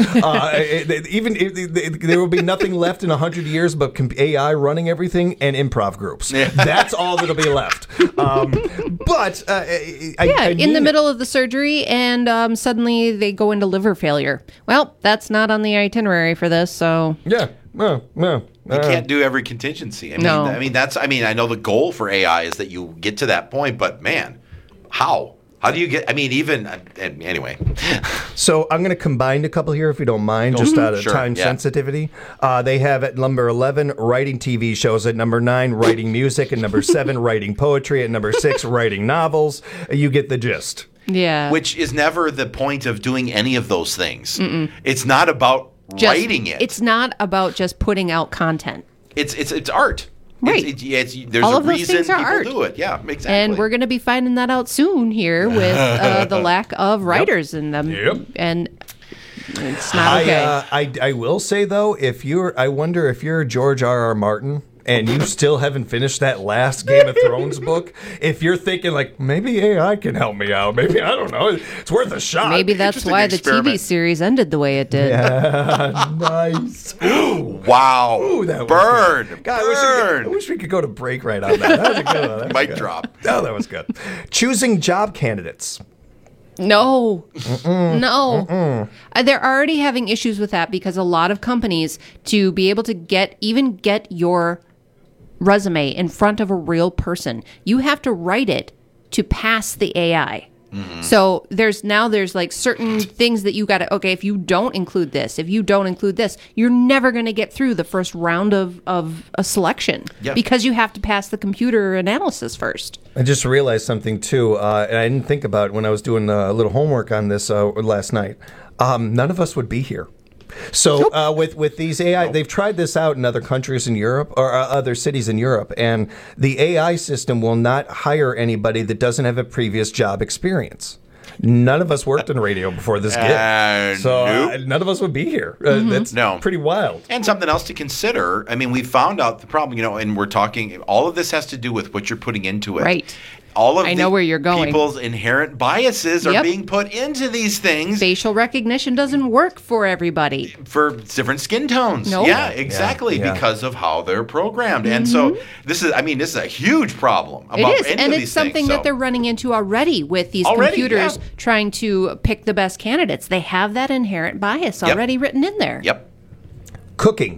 There will be nothing left in 100 years but AI running everything and improv groups. That's all that'll be left. But in the middle of the surgery and suddenly they go into liver failure. Well, that's not on the itinerary for this, so. Yeah. No. You can't do every contingency. I know the goal for AI is that you get to that point, but man, how? How do you get? I mean, even anyway. So I'm going to combine a couple here, if you don't mind, just out of time sensitivity. They have at number 11 writing TV shows, at number 9 writing music, at number 7 writing poetry, at number 6 writing novels. You get the gist. Yeah. Which is never the point of doing any of those things. It's not about writing it. It's not about just putting out content. It's art. Right. There's all a of those reason things are people art. do it. Yeah, exactly. And we're going to be finding that out soon here with the lack of writers in them. Yep. And it's not okay. I will say though, I wonder if you're George R.R. Martin and you still haven't finished that last Game of Thrones book, if you're thinking like, maybe AI can help me out, maybe, I don't know, it's worth a shot. Maybe that's why the TV series ended the way it did. Yeah, nice. Wow. Ooh, that burn. Was God, I wish we could go to break right on that. That was a good one. Mic drop. Oh, that was good. Choosing job candidates. No. No. They're already having issues with that because a lot of companies, to be able to get your resume in front of a real person, you have to write it to pass the AI. So there's like certain things that you got to, okay, if you don't include this, you're never going to get through the first round of a selection because you have to pass the computer analysis first. I just realized something too, and I didn't think about it when I was doing a little homework on this last night. None of us would be here. So with these AI, they've tried this out in other countries in Europe or other cities in Europe, and the AI system will not hire anybody that doesn't have a previous job experience. None of us worked in radio before this gig, so none of us would be here. That's pretty wild. And something else to consider, I mean, we found out the problem, and we're talking, all of this has to do with what you're putting into it. Right. All of I know where you're going. People's inherent biases are being put into these things. Facial recognition doesn't work for everybody. For different skin tones. Nope. Yeah, exactly, because of how they're programmed. And so this is a huge problem. It is, and it's something that they're running into already with these computers trying to pick the best candidates. They have that inherent bias already written in there. Yep. Cooking.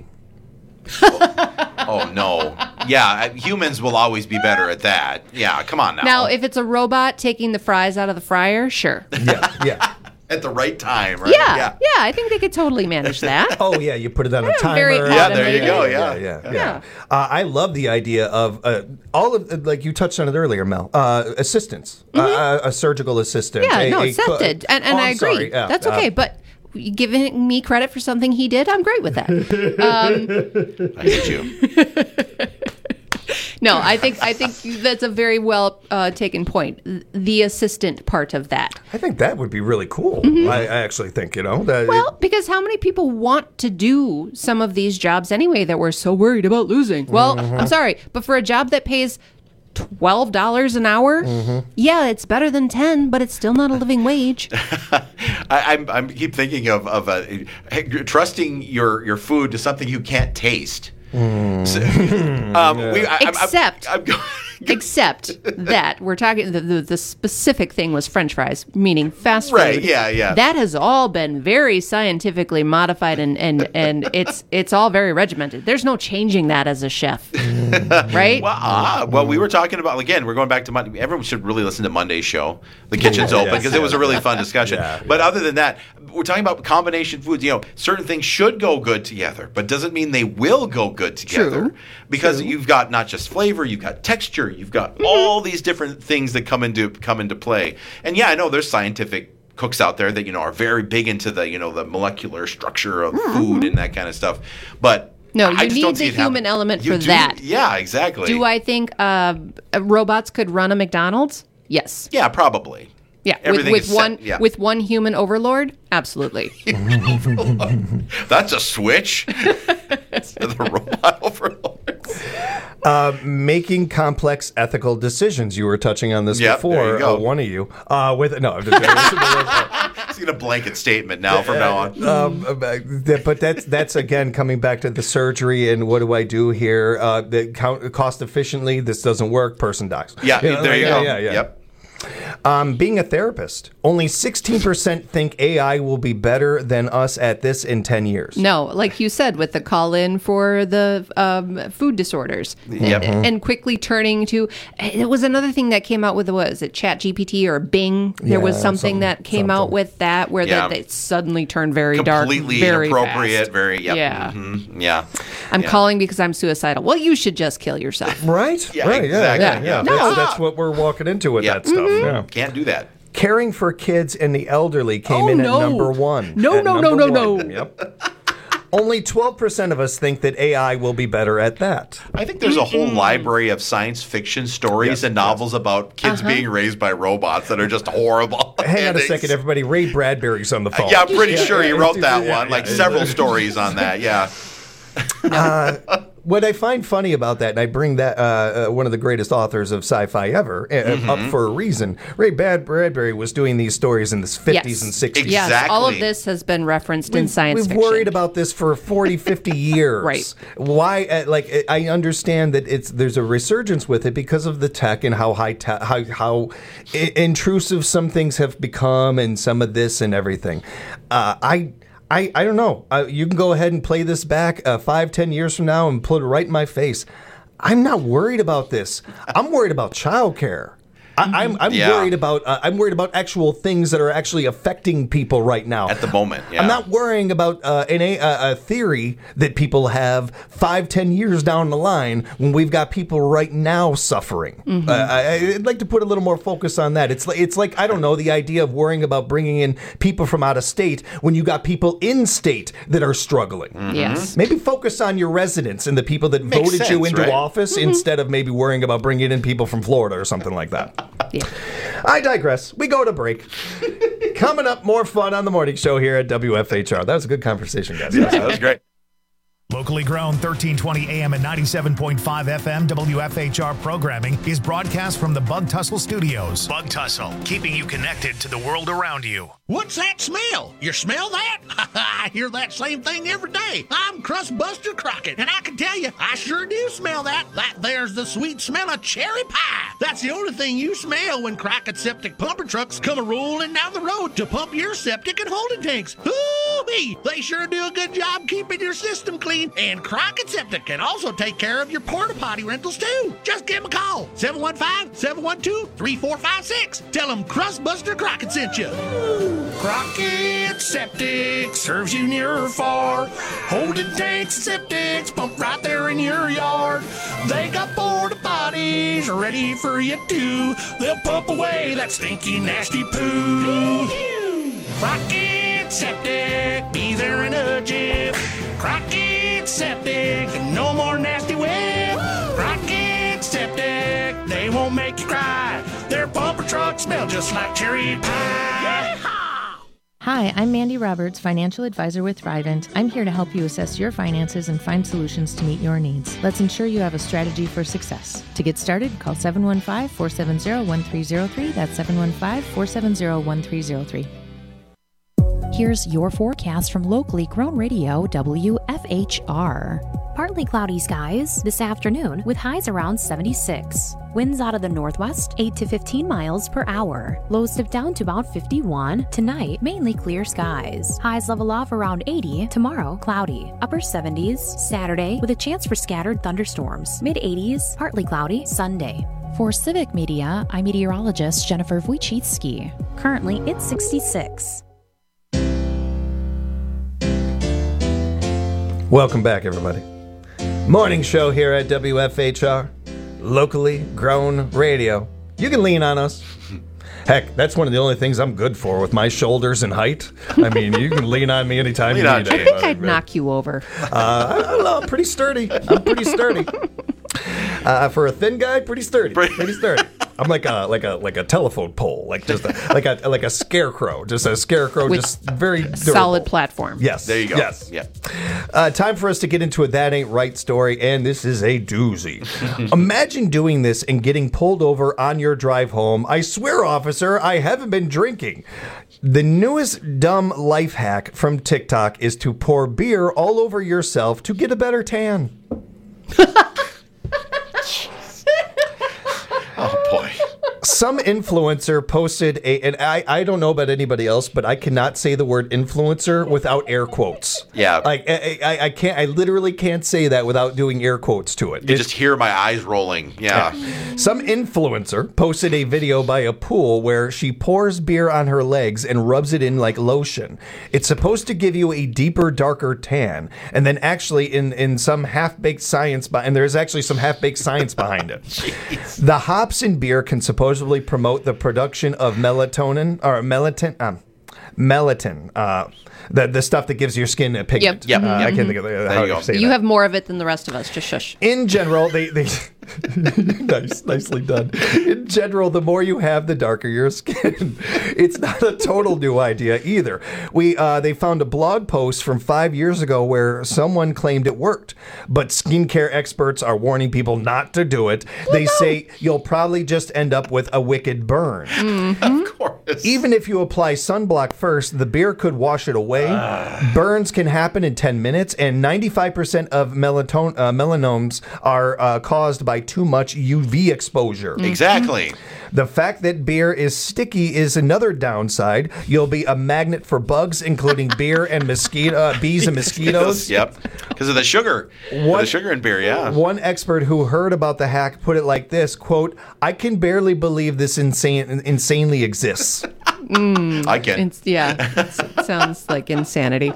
Oh, no. Yeah, humans will always be better at that. Yeah, come on now. Now, if it's a robot taking the fries out of the fryer, sure. Yeah. At the right time, right? Yeah, I think they could totally manage that. Oh, yeah, you put it on a timer. Very there you go, yeah. I love the idea of all of, like you touched on it earlier, Mel, assistants, a surgical assistant. Yeah, accepted. And I agree. Sorry. Yeah, that's okay, but giving me credit for something he did, I'm great with that. I hate you. No, I think that's a very well taken point. The assistant part of that. I think that would be really cool. I actually think, because how many people want to do some of these jobs anyway that we're so worried about losing? Well, I'm sorry, but for a job that pays $12 an hour? Mm-hmm. Yeah, it's better than 10, but it's still not a living wage. I keep thinking of trusting your food to something you can't taste. Except that we're talking, the specific thing was French fries, meaning fast food. Right, yeah. That has all been very scientifically modified and it's all very regimented. There's no changing that as a chef, right? Well, we were talking about, again, we're going back to Monday. Everyone should really listen to Monday's show, The Kitchen's Open, because it was a really fun discussion. But other than that, we're talking about combination foods. Certain things should go good together, but doesn't mean they will go good together. Because you've got not just flavor, you've got texture, you've got all these different things that come into play. And yeah, I know there's scientific cooks out there that are very big into the the molecular structure of food and that kind of stuff. But no, you need the human element for that. Yeah, exactly. Do I think robots could run a McDonald's? Yes. Yeah, probably. Yeah, with one human overlord, absolutely. That's a switch. The robot overlord. Making complex ethical decisions. You were touching on this before. One of you. It's a blanket statement now from now on. But that's again coming back to the surgery and what do I do here? Cost efficiently. This doesn't work. Person dies. Yeah, there you go. Yeah. Yep. Being a therapist, only 16% think AI will be better than us at this in 10 years. No, like you said, with the call in for the food disorders. Yep. And quickly turning to, it was another thing that came out with, was it ChatGPT or Bing? There was something that came out with that where it suddenly turned very dark, completely very inappropriate, fast. Yeah. I'm calling because I'm suicidal. Well, you should just kill yourself. Right? Yeah, right, exactly. Yeah. That's what we're walking into with that stuff. Yeah. Can't do that. Caring for kids and the elderly came in at number one. No. Yep. Only 12% of us think that AI will be better at that. I think there's a whole library of science fiction stories and novels about kids being raised by robots that are just horrible. Hang on a second, everybody. Ray Bradbury's on the phone. Yeah, I'm pretty sure he wrote that one. Several stories on that, yeah. What I find funny about that, and I bring that one of the greatest authors of sci-fi ever up for a reason. Ray Bradbury was doing these stories in the 50s and 60s. Yes, all of this has been referenced in science fiction. We've worried about this for 40, 50 years. Right. Why? I understand that there's a resurgence with it because of the tech and how how intrusive some things have become and some of this and everything. I don't know. You can go ahead and play this back 5-10 years from now and put it right in my face. I'm not worried about this. I'm worried about childcare. I'm worried about actual things that are actually affecting people right now. At the moment, yeah. I'm not worrying about a theory that people have 5-10 years down the line when we've got people right now suffering. I'd like to put a little more focus on that. It's like I don't know, the idea of worrying about bringing in people from out of state when you got people in state that are struggling. Yes. Maybe focus on your residents and the people that voted you into office instead of maybe worrying about bringing in people from Florida or something like that. Yeah. I digress. We go to break. Coming up, more fun on the morning show here at WFHR. That was a good conversation, guys. Yeah, that was great. Locally grown 1320 AM and 97.5 FM WFHR programming is broadcast from the Bug Tussle Studios. Bug Tussle, keeping you connected to the world around you. What's that smell? You smell that? I hear that same thing every day. I'm Crustbuster Crockett, and I can tell you, I sure do smell that. That there's the sweet smell of cherry pie. That's the only thing you smell when Crockett septic pumper trucks come a-rolling down the road to pump your septic and holding tanks. Hoo-wee! They sure do a good job keeping your system clean. And Crockett Septic can also take care of your porta potty rentals too. Just give them a call, 715-712-3456. Tell them Crustbuster Crockett sent you. Crockett Septic serves you near or far. Holding tanks and septics pump right there in your yard. They got porta potties ready for you too. They'll pump away that stinky, nasty poo. Crockett Septic, be there in a jiff. Crockett Septic, no more nasty whip. Crockett Septic, they won't make you cry. Their bumper trucks smell just like cherry pie. Hi, I'm Mandy Roberts, financial advisor with Thrivent. I'm here to help you assess your finances and find solutions to meet your needs. Let's ensure you have a strategy for success. To get started, call 715-470-1303. That's 715-470-1303. Here's your forecast from locally grown radio WFHR. Partly cloudy skies this afternoon with highs around 76. Winds out of the northwest, 8 to 15 miles per hour. Lows dip down to about 51. Tonight, mainly clear skies. Highs level off around 80. Tomorrow, cloudy. Upper 70s. Saturday, with a chance for scattered thunderstorms. Mid 80s, partly cloudy. Sunday. For Civic Media, I'm meteorologist Jennifer Wojcicki. Currently, it's 66. Welcome back, everybody. Morning show here at WFHR, locally grown radio. You can lean on us. Heck, that's one of the only things I'm good for with my shoulders and height. I mean, you can lean on me anytime you need it. I think I'd knock you over. I don't know, I'm pretty sturdy. For a thin guy, pretty sturdy. Pretty sturdy. I'm like a telephone pole, like a scarecrow, just very durable. Solid platform. Yes, there you go. Yes, yeah. Time for us to get into a That Ain't Right story, and this is a doozy. Imagine doing this and getting pulled over on your drive home. I swear, officer, I haven't been drinking. The newest dumb life hack from TikTok is to pour beer all over yourself to get a better tan. Oh, boy. Some influencer posted and I don't know about anybody else, but I cannot say the word influencer without air quotes. Yeah. Like, I can't, I literally can't say that without doing air quotes to it. You just hear my eyes rolling. Yeah. Some influencer posted a video by a pool where she pours beer on her legs and rubs it in like lotion. It's supposed to give you a deeper, darker tan. And then actually in some half-baked science, and there's actually some half-baked science behind it. Jeez. The hops in beer can supposedly promote the production of melatonin, the stuff that gives your skin a pigment. Yep. I can't think of how to say that. You have more of it than the rest of us. Just shush. In general, they nicely done. In general, the more you have, the darker your skin. It's not a total new idea either. They found a blog post from 5 years ago where someone claimed it worked, but skincare experts are warning people not to do it. They say you'll probably just end up with a wicked burn. Of course. Even if you apply sunblock first, the beer could wash it away. Burns can happen in 10 minutes, and 95% of melanomas are caused by too much UV exposure. Exactly. The fact that beer is sticky is another downside. You'll be a magnet for bugs, including beer and bees and mosquitoes. Yep, because of the sugar. The sugar in beer, yeah. One expert who heard about the hack put it like this, quote, "I can barely believe this insanely exists." I can. It sounds like insanity.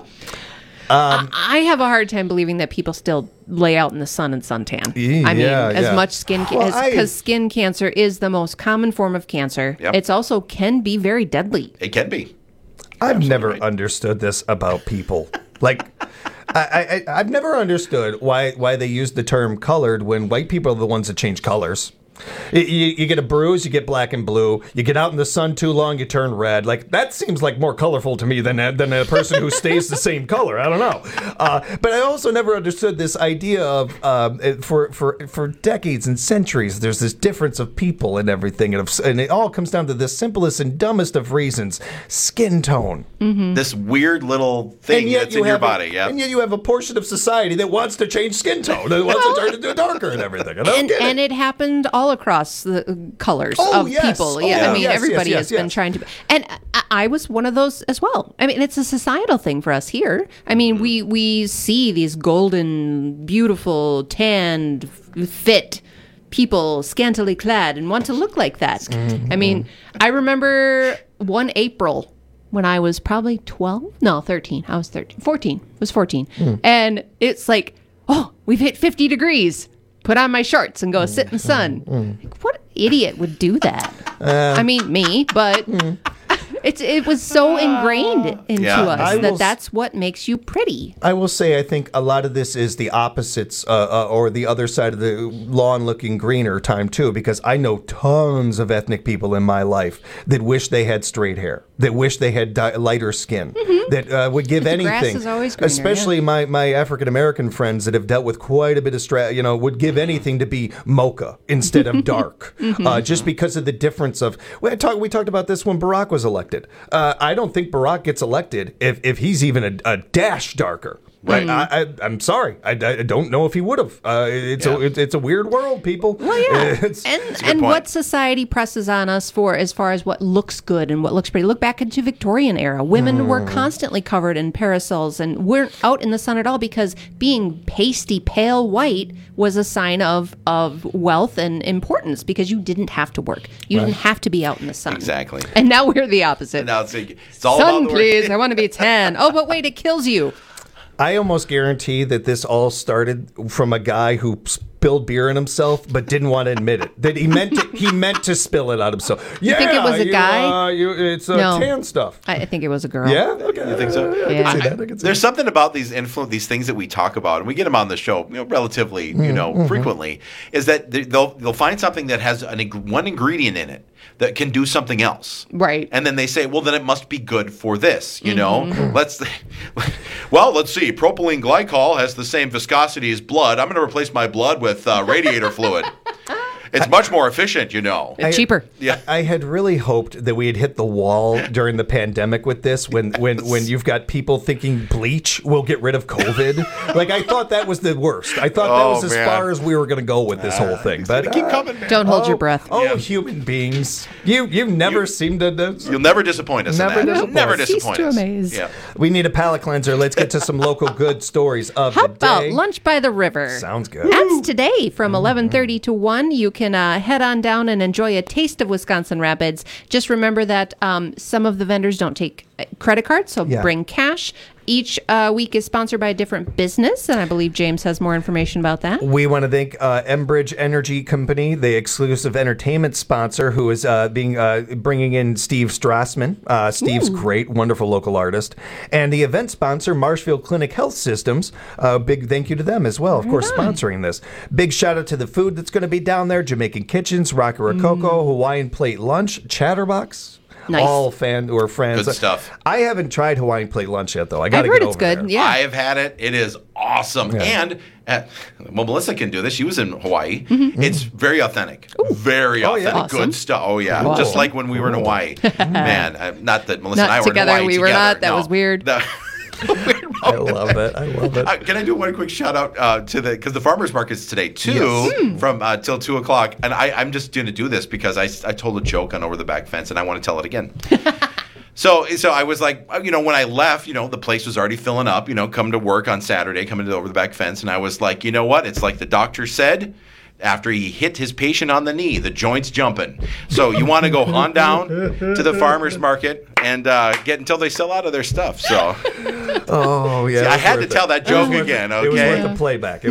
I have a hard time believing that people still lay out in the sun and suntan. Much skin because skin cancer is the most common form of cancer. Yep. It's also can be very deadly. It can be. I've never understood this about people. Like, I've never understood why they use the term colored when white people are the ones that change colors. You get a bruise, you get black and blue. You get out in the sun too long, you turn red. Like, that seems like more colorful to me than a person who stays the same color. I don't know. But I also never understood this idea of for decades and centuries, there's this difference of people and everything, and it all comes down to the simplest and dumbest of reasons: skin tone. Mm-hmm. This weird little thing that's in your body. Yeah. And yet you have a portion of society that wants to change skin tone, that wants to turn it darker and everything. And it happened all across the colors of people. Everybody has been trying to. And I was one of those as well. I mean, it's a societal thing for us here. I mean, we see these golden, beautiful, tanned, fit people scantily clad and want to look like that. Mm-hmm. I mean, I remember one April when I was probably 13. I was 13. 14. I was 14. And it's like, oh, we've hit 50 degrees. Put on my shorts and go sit in the sun. Like, what idiot would do that? I mean, me, but... It was so ingrained into us that's what makes you pretty. I will say, I think a lot of this is the opposites or the other side of the lawn looking greener time too, because I know tons of ethnic people in my life that wish they had straight hair, that wish they had lighter skin, that would give anything. Grass is always greener, especially my African American friends that have dealt with quite a bit of stress, would give anything to be mocha instead of dark, just because of the difference of. We talked about this when Barack was elected. I don't think Barack gets elected if he's even a dash darker. Right, I'm sorry. I don't know if he would have. It's a weird world, people. Well, yeah, and what society presses on us for as far as what looks good and what looks pretty. Look back into Victorian era. Women were constantly covered in parasols and weren't out in the sun at all because being pasty, pale white was a sign of wealth and importance because you didn't have to work. You didn't have to be out in the sun. Exactly. And now we're the opposite. Now it's all sun, about the please. I want to be tan. Oh, but wait, it kills you. I almost guarantee that this all started from a guy who spilled beer on himself, but didn't want to admit it. That he meant to spill it on himself. You think it was a guy? It's tan stuff. I think it was a girl. Yeah, okay. You think so? Yeah. I can see that. There's something about these things that we talk about, and we get them on the show, relatively, frequently. Is that they'll find something that has one ingredient in it that can do something else, right? And then they say, well, then it must be good for this. Let's see. Propylene glycol has the same viscosity as blood. I'm going to replace my blood with radiator fluid. It's much more efficient, It's cheaper. Yeah. I had really hoped that we had hit the wall during the pandemic with this when you've got people thinking bleach will get rid of COVID. Like, I thought that was the worst. I thought that was as far as we were going to go with this whole thing. But keep coming, man. Don't hold your breath. Human beings. You never seem to... You'll never disappoint us. Never disappoint us. Amaze. Yeah. We need a palate cleanser. Let's get to some local good stories of How the day. about Lunch by the River? Sounds good. That's today from 11:30 to 1. You can head on down and enjoy a taste of Wisconsin Rapids. Just remember that some of the vendors don't take credit cards, so bring cash. Each week is sponsored by a different business, and I believe James has more information about that. We want to thank Enbridge Energy Company, the exclusive entertainment sponsor, who is bringing in Steve Strassman. Steve's great, wonderful local artist. And the event sponsor, Marshfield Clinic Health Systems. Big thank you to them as well, of course, sponsoring this. Big shout out to the food that's going to be down there, Jamaican Kitchens, Rocky Rococo, Hawaiian Plate Lunch, Chatterbox. Nice. All friends. Good stuff. I haven't tried Hawaiian Plate Lunch yet, though. I got to get over there. I've heard it's good. Yeah, I have had it. It is awesome. Yeah. And Melissa can do this. She was in Hawaii. It's very authentic. Very authentic. Awesome. Good stuff. Oh yeah, Wow. just like when we were in Hawaii. Man, not that Melissa and I were together. in Hawaii We together. were not. That No. was weird. I love it. Can I do one quick shout out because the farmers market's today too, from till 2:00, and I'm just going to do this because I told a joke on Over the Back Fence and I want to tell it again. So I was like, when I left, the place was already filling up. Come to work on Saturday, coming to Over the Back Fence, and I was like, you know what? It's like the doctor said. After he hit his patient on the knee, the joint's jumping. So you want to go on down to the farmer's market and get until they sell out of their stuff. So, yeah. See, I had to tell that joke again. Okay, it was worth the playback.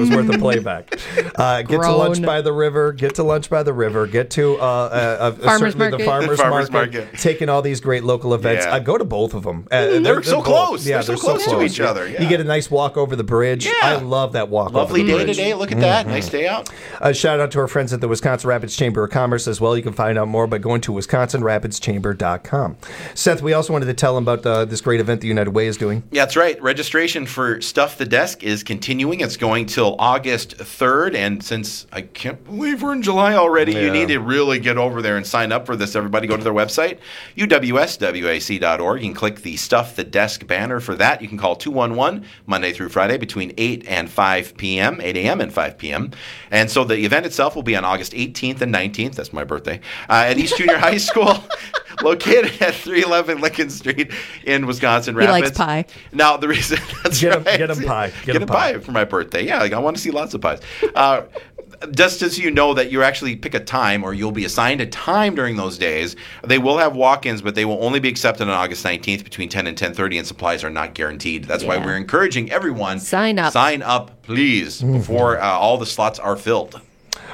Get to Lunch by the River. Get to Lunch by the River. Get to Farmers Market. The farmers market. Taking all these great local events. Yeah. Go to both of them. They're so close. Yeah, they're so close to each other. Yeah. You get a nice walk over the bridge. Yeah. I love that walk. Lovely over the day bridge. today. Look at that. Nice day out. Shout out to our friends at the Wisconsin Rapids Chamber of Commerce as well. You can find out more by going to wisconsinrapidschamber.com. Seth, we also wanted to tell them about this great event the United Way is doing. Yeah, that's right. Registration for Stuff the Desk is continuing. It's going till August 3rd. And since I can't believe we're in July already, you need to really get over there and sign up for this. Everybody go to their website, uwswac.org. You can click the Stuff the Desk banner for that. You can call 211 Monday through Friday between 8 and 5 p.m., 8 a.m. and 5 p.m. And so the event itself will be on August 18th and 19th. That's my birthday. At East Junior High School, located at 311 Lincoln Street in Wisconsin Rapids. He likes pie. Now, the reason that's get right. him pie. Get him pie for my birthday. Yeah, I want to see lots of pies. Just as you know that you actually pick a time or you'll be assigned a time during those days, they will have walk-ins, but they will only be accepted on August 19th between 10 and 10:30, and supplies are not guaranteed. That's why we're encouraging everyone. Sign up. Sign up, please, before all the slots are filled.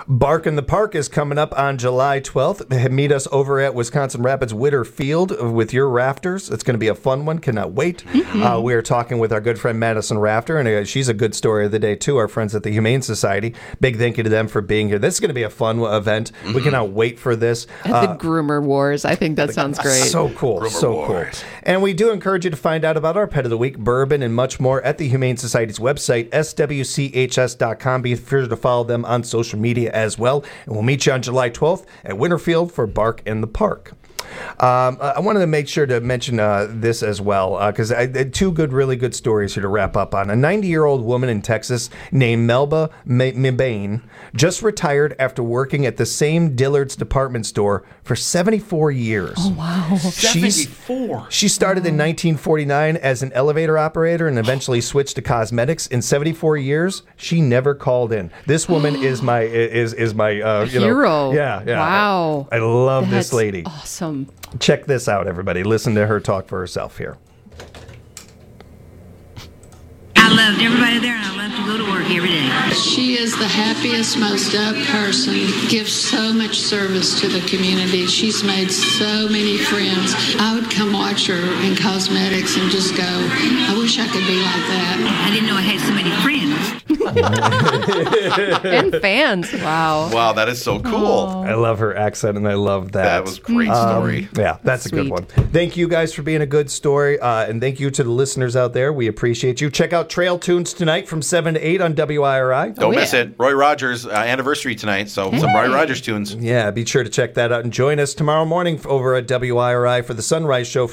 Bark in the Park is coming up on July 12th. Meet us over at Wisconsin Rapids Witter Field with your rafters. It's going to be a fun one. Cannot wait. We are talking with our good friend Madison Rafter, and she's a good story of the day, too. Our friends at the Humane Society. Big thank you to them for being here. This is going to be a fun event. We cannot wait for this. And the Groomer Wars. I think that sounds great. So cool. Cool. And we do encourage you to find out about our Pet of the Week, bourbon, and much more at the Humane Society's website, swchs.com. Be sure to follow them on social media as well. And we'll meet you on July 12th at Winterfield for Bark in the Park. I wanted to make sure to mention this as well, because I had two really good stories here to wrap up on. A 90-year-old woman in Texas named Melba Mebane just retired after working at the same Dillard's department store for 74 years. Oh, wow. 74. She started in 1949 as an elevator operator and eventually switched to cosmetics. In 74 years, she never called in. This woman is my hero. Yeah. Wow. I love this lady. Awesome. Check this out, everybody. Listen to her talk for herself here. I loved everybody there, and I love to go to work every day. She is the happiest, most up person, gives so much service to the community. She's made so many friends. I would come watch her in cosmetics and just go, I wish I could be like that. I didn't know I had so many friends. And fans. Wow. Wow, that is so cool. I love her accent, and I love that. That was a great story. Yeah, that's a good one. Thank you guys for being a good story, and thank you to the listeners out there. We appreciate you. Check out Trail Tunes tonight from 7 to 8 on WIRI. Don't miss it. Roy Rogers' anniversary tonight, so some Roy Rogers tunes. Yeah, be sure to check that out, and join us tomorrow morning over at WIRI for the Sunrise Show